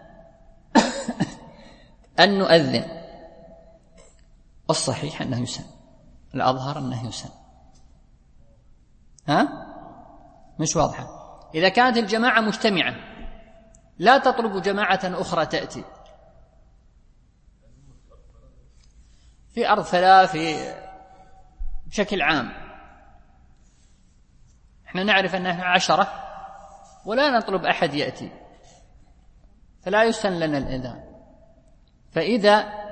أن نؤذن. الصحيح أنه يسن، الأظهر أنه يسن. مش واضحة؟ إذا كانت الجماعة مجتمعة لا تطلب جماعة أخرى تأتي في أرض ثلاث بشكل عام، احنا نعرف أننا 10 ولا نطلب أحد يأتي، فلا يسن لنا الإذان. فإذا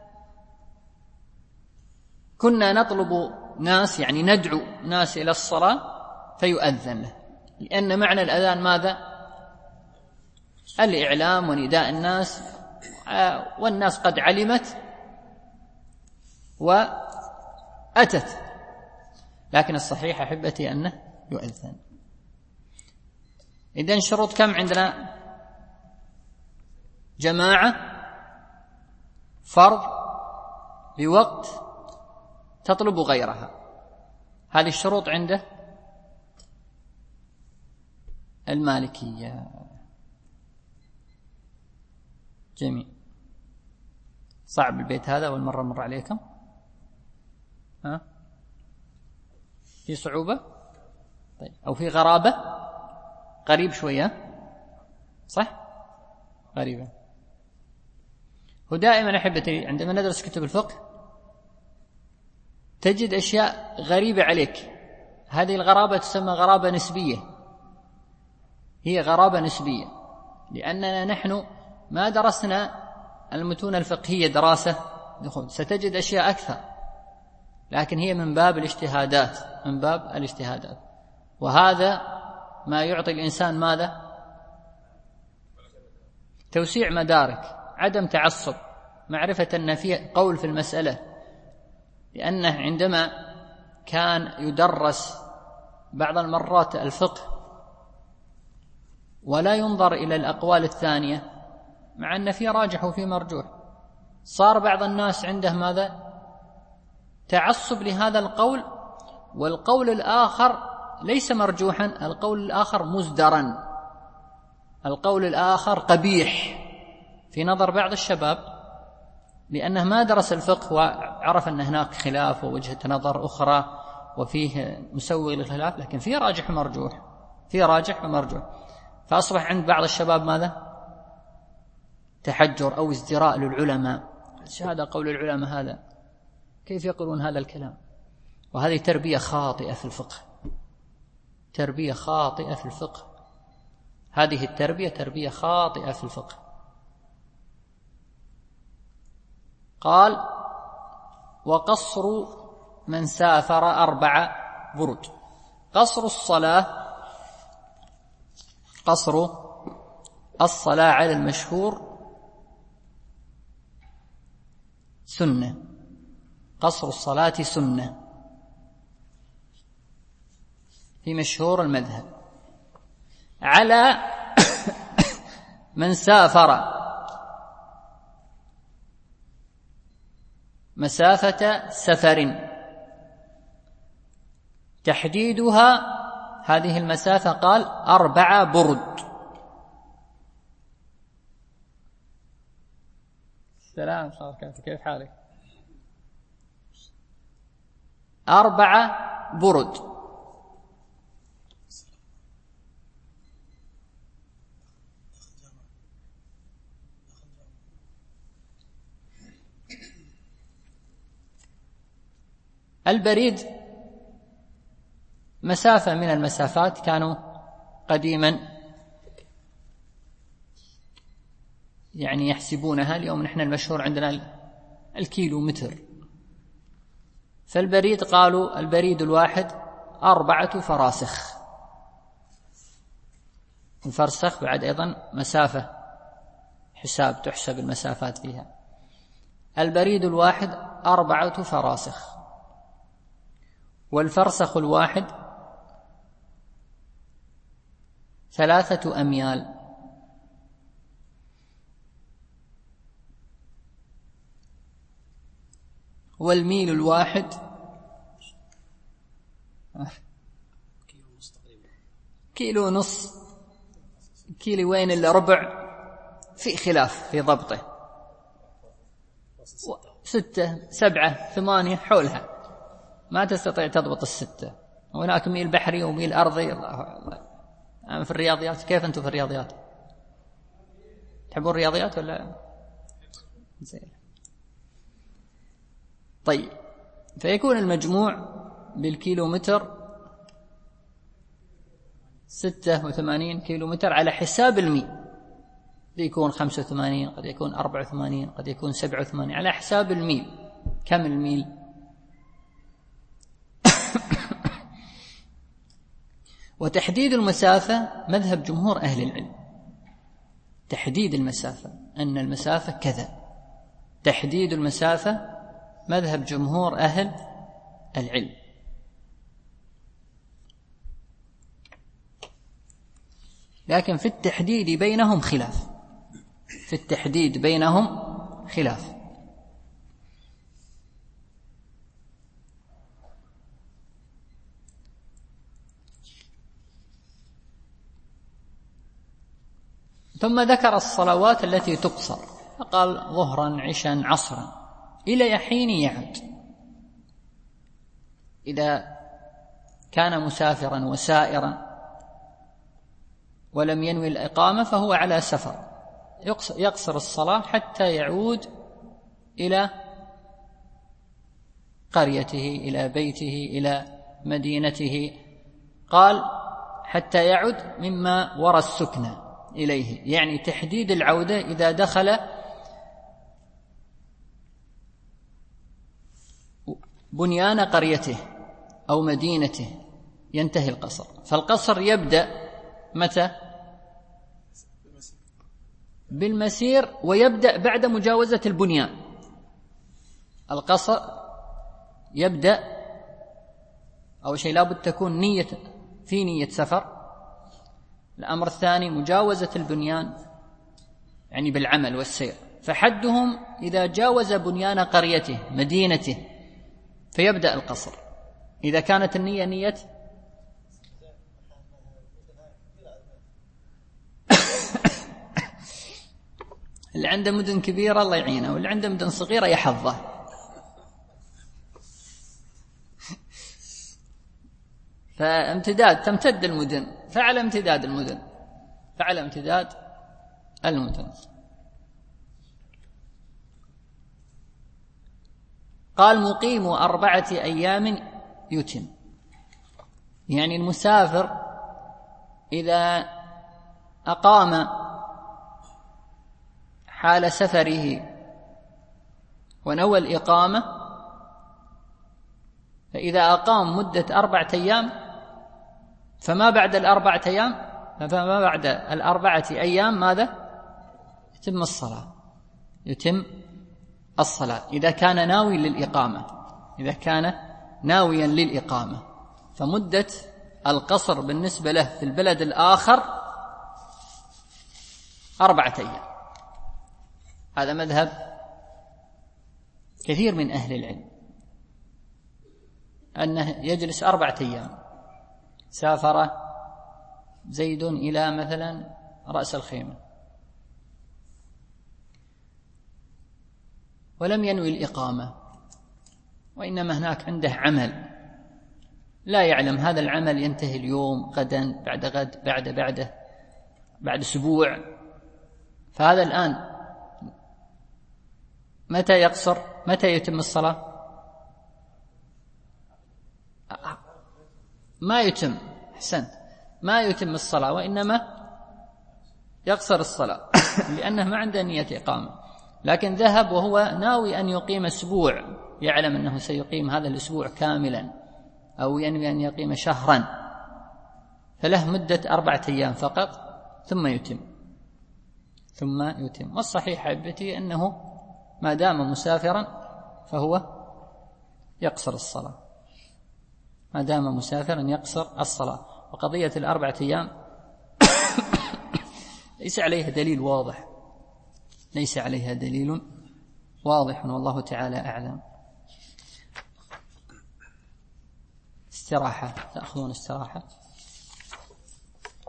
كنا نطلب ناس، يعني ندعو ناس إلى الصلاة، فيؤذن له، لأن معنى الأذان ماذا؟ الإعلام ونداء الناس، والناس قد علمت وأتت. لكن الصحيح أحبتي أنه يؤذن. إذن شروط كم عندنا؟ جماعة، فرض، بوقت، تطلب غيرها. هذه الشروط عنده المالكية. جميل. صعب البيت هذا، أول مرة مر عليكم؟ في صعوبة؟ طيب. أو في غرابة؟ قريب شوية، صح؟ غريبة. ودائما أحبتي عندما ندرس كتب الفقه تجد أشياء غريبة عليك. هذه الغرابة تسمى غرابة نسبية، هي غرابة نسبية، لأننا نحن ما درسنا المتون الفقهية دراسة دخول، ستجد أشياء أكثر، لكن هي من باب الاجتهادات، من باب الاجتهادات. وهذا ما يعطي الإنسان ماذا؟ توسيع مدارك، عدم تعصب، معرفة أن في قول في المسألة. لأنه عندما كان يدرس بعض المرات الفقه ولا ينظر إلى الأقوال الثانية، مع أن في راجح وفي مرجوح، صار بعض الناس عنده ماذا؟ تعصب لهذا القول، والقول الآخر ليس مرجوحا، القول الآخر مزدرا، القول الآخر قبيح في نظر بعض الشباب، لأنه ما درس الفقه وعرف أن هناك خلاف ووجهة نظر أخرى وفيه مسوي للخلاف، لكن فيه راجح ومرجوح، فيه راجح ومرجوح. فأصبح عند بعض الشباب ماذا؟ تحجر أو ازدراء للعلماء. هذا قول العلماء، هذا كيف يقولون هذا الكلام؟ وهذه تربية خاطئة في الفقه، تربية خاطئة في الفقه. هذه التربية تربية خاطئة في الفقه. قال: وقصر من سافر 4 برد. قصر الصلاة على المشهور سنة، قصر الصلاة سنة في مشهور المذهب، على من سافر مسافة سفر، تحديدها هذه المسافة قال 4 برد. السلام عليكم، كيف حالك؟ 4 برد. البريد مسافة من المسافات كانوا قديما يعني يحسبونها، اليوم نحن المشهور عندنا الكيلو متر. فالبريد قالوا البريد الواحد 4 فراسخ. الفرسخ بعد أيضا مسافة حساب تحسب المسافات فيها. البريد الواحد 4 فراسخ، والفرسخ الواحد 3 أميال. والميل كيلو ونص، كيلو وين إلا ربع، في خلاف في ضبطه، 6 7 8 حولها، ما تستطيع تضبط 6. وهناك ميل بحري وميل أرضي. الله في الرياضيات. كيف أنتم في الرياضيات؟ تحبون الرياضيات ولا زين؟ طيب، فيكون المجموع بالكيلومتر 86 كيلومتر على حساب الميل. يكون 85، قد يكون 84، قد يكون 87، على حساب الميل. كم الميل؟ وتحديد المسافة مذهب جمهور أهل العلم. تحديد المسافة، أن المسافة كذا، تحديد المسافة مذهب جمهور أهل العلم. لكن في التحديد بينهم خلاف، في التحديد بينهم خلاف. ثم ذكر الصلوات التي تقصر، فقال ظهرا عشا عصرا إلى حين يعد. إذا كان مسافرا وسائرا ولم ينوي الإقامة فهو على سفر، يقصر الصلاة حتى يعود إلى قريته، إلى بيته، إلى مدينته. قال حتى يعود مما وراء السكنى إليه، يعني تحديد العودة إذا دخل بنيان قريته أو مدينته ينتهي القصر. فالقصر يبدأ متى؟ بالمسير، ويبدأ بعد مجاوزة البنيان. القصر يبدأ أول شيء لابد تكون في نية سفر. الأمر الثاني مجاوزة البنيان، يعني بالعمل والسير. فحدهم إذا جاوز بنيان قريته مدينته فيبدأ القصر. إذا كانت النية نية اللي عنده مدن كبيرة الله يعينه، واللي عنده مدن صغيرة يحظه. تمتد المدن، فعل امتداد المدن، فعل امتداد المدن. قال مقيم 4 أيام يتم، يعني المسافر إذا أقام حال سفره ونوى الإقامة، فإذا أقام مدة 4 أيام فما بعد 4 أيام، فما بعد 4 أيام ماذا؟ يتم الصلاة، يتم الصلاة إذا كان ناوي للإقامة، إذا كان ناويا للإقامة. فمدة القصر بالنسبة له في البلد الآخر 4 أيام. هذا مذهب كثير من أهل العلم، أنه يجلس 4 أيام. سافر زيد إلى مثلا رأس الخيمة ولم ينوي الإقامة، وإنما هناك عنده عمل لا يعلم هذا العمل ينتهي اليوم، غدا، بعد غد، بعد أسبوع. فهذا الآن متى يقصر؟ متى يتم الصلاة؟ ما يتم، أحسنت، ما يتم الصلاة، وإنما يقصر الصلاة لأنه ما عنده نية إقامة. لكن ذهب وهو ناوي أن يقيم أسبوع، يعلم أنه سيقيم هذا الأسبوع كاملا، أو ينوي أن يقيم شهرا، فله مدة 4 أيام فقط ثم يتم. والصحيح حبتي أنه ما دام مسافرا فهو يقصر الصلاة، ما دام مسافرا يقصر الصلاة. وقضية 4 أيام ليس عليها دليل واضح، ليس عليها دليل واضح، والله تعالى أعلم. استراحة، تأخذون استراحة.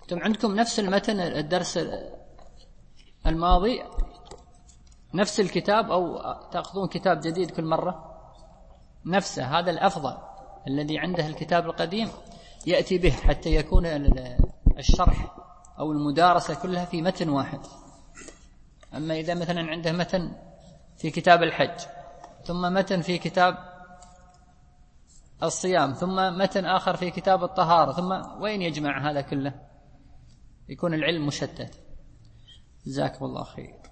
أنتم عندكم نفس المتن الدرس الماضي، نفس الكتاب، أو تأخذون كتاب جديد كل مرة؟ نفسه، هذا الأفضل. الذي عنده الكتاب القديم يأتي به حتى يكون الشرح أو المدارسة كلها في متن واحد. أما إذا مثلا عنده متن في كتاب الحج، ثم متن في كتاب الصيام، ثم متن آخر في كتاب الطهارة، ثم وين يجمع هذا كله؟ يكون العلم مشتت. جزاكم الله خير.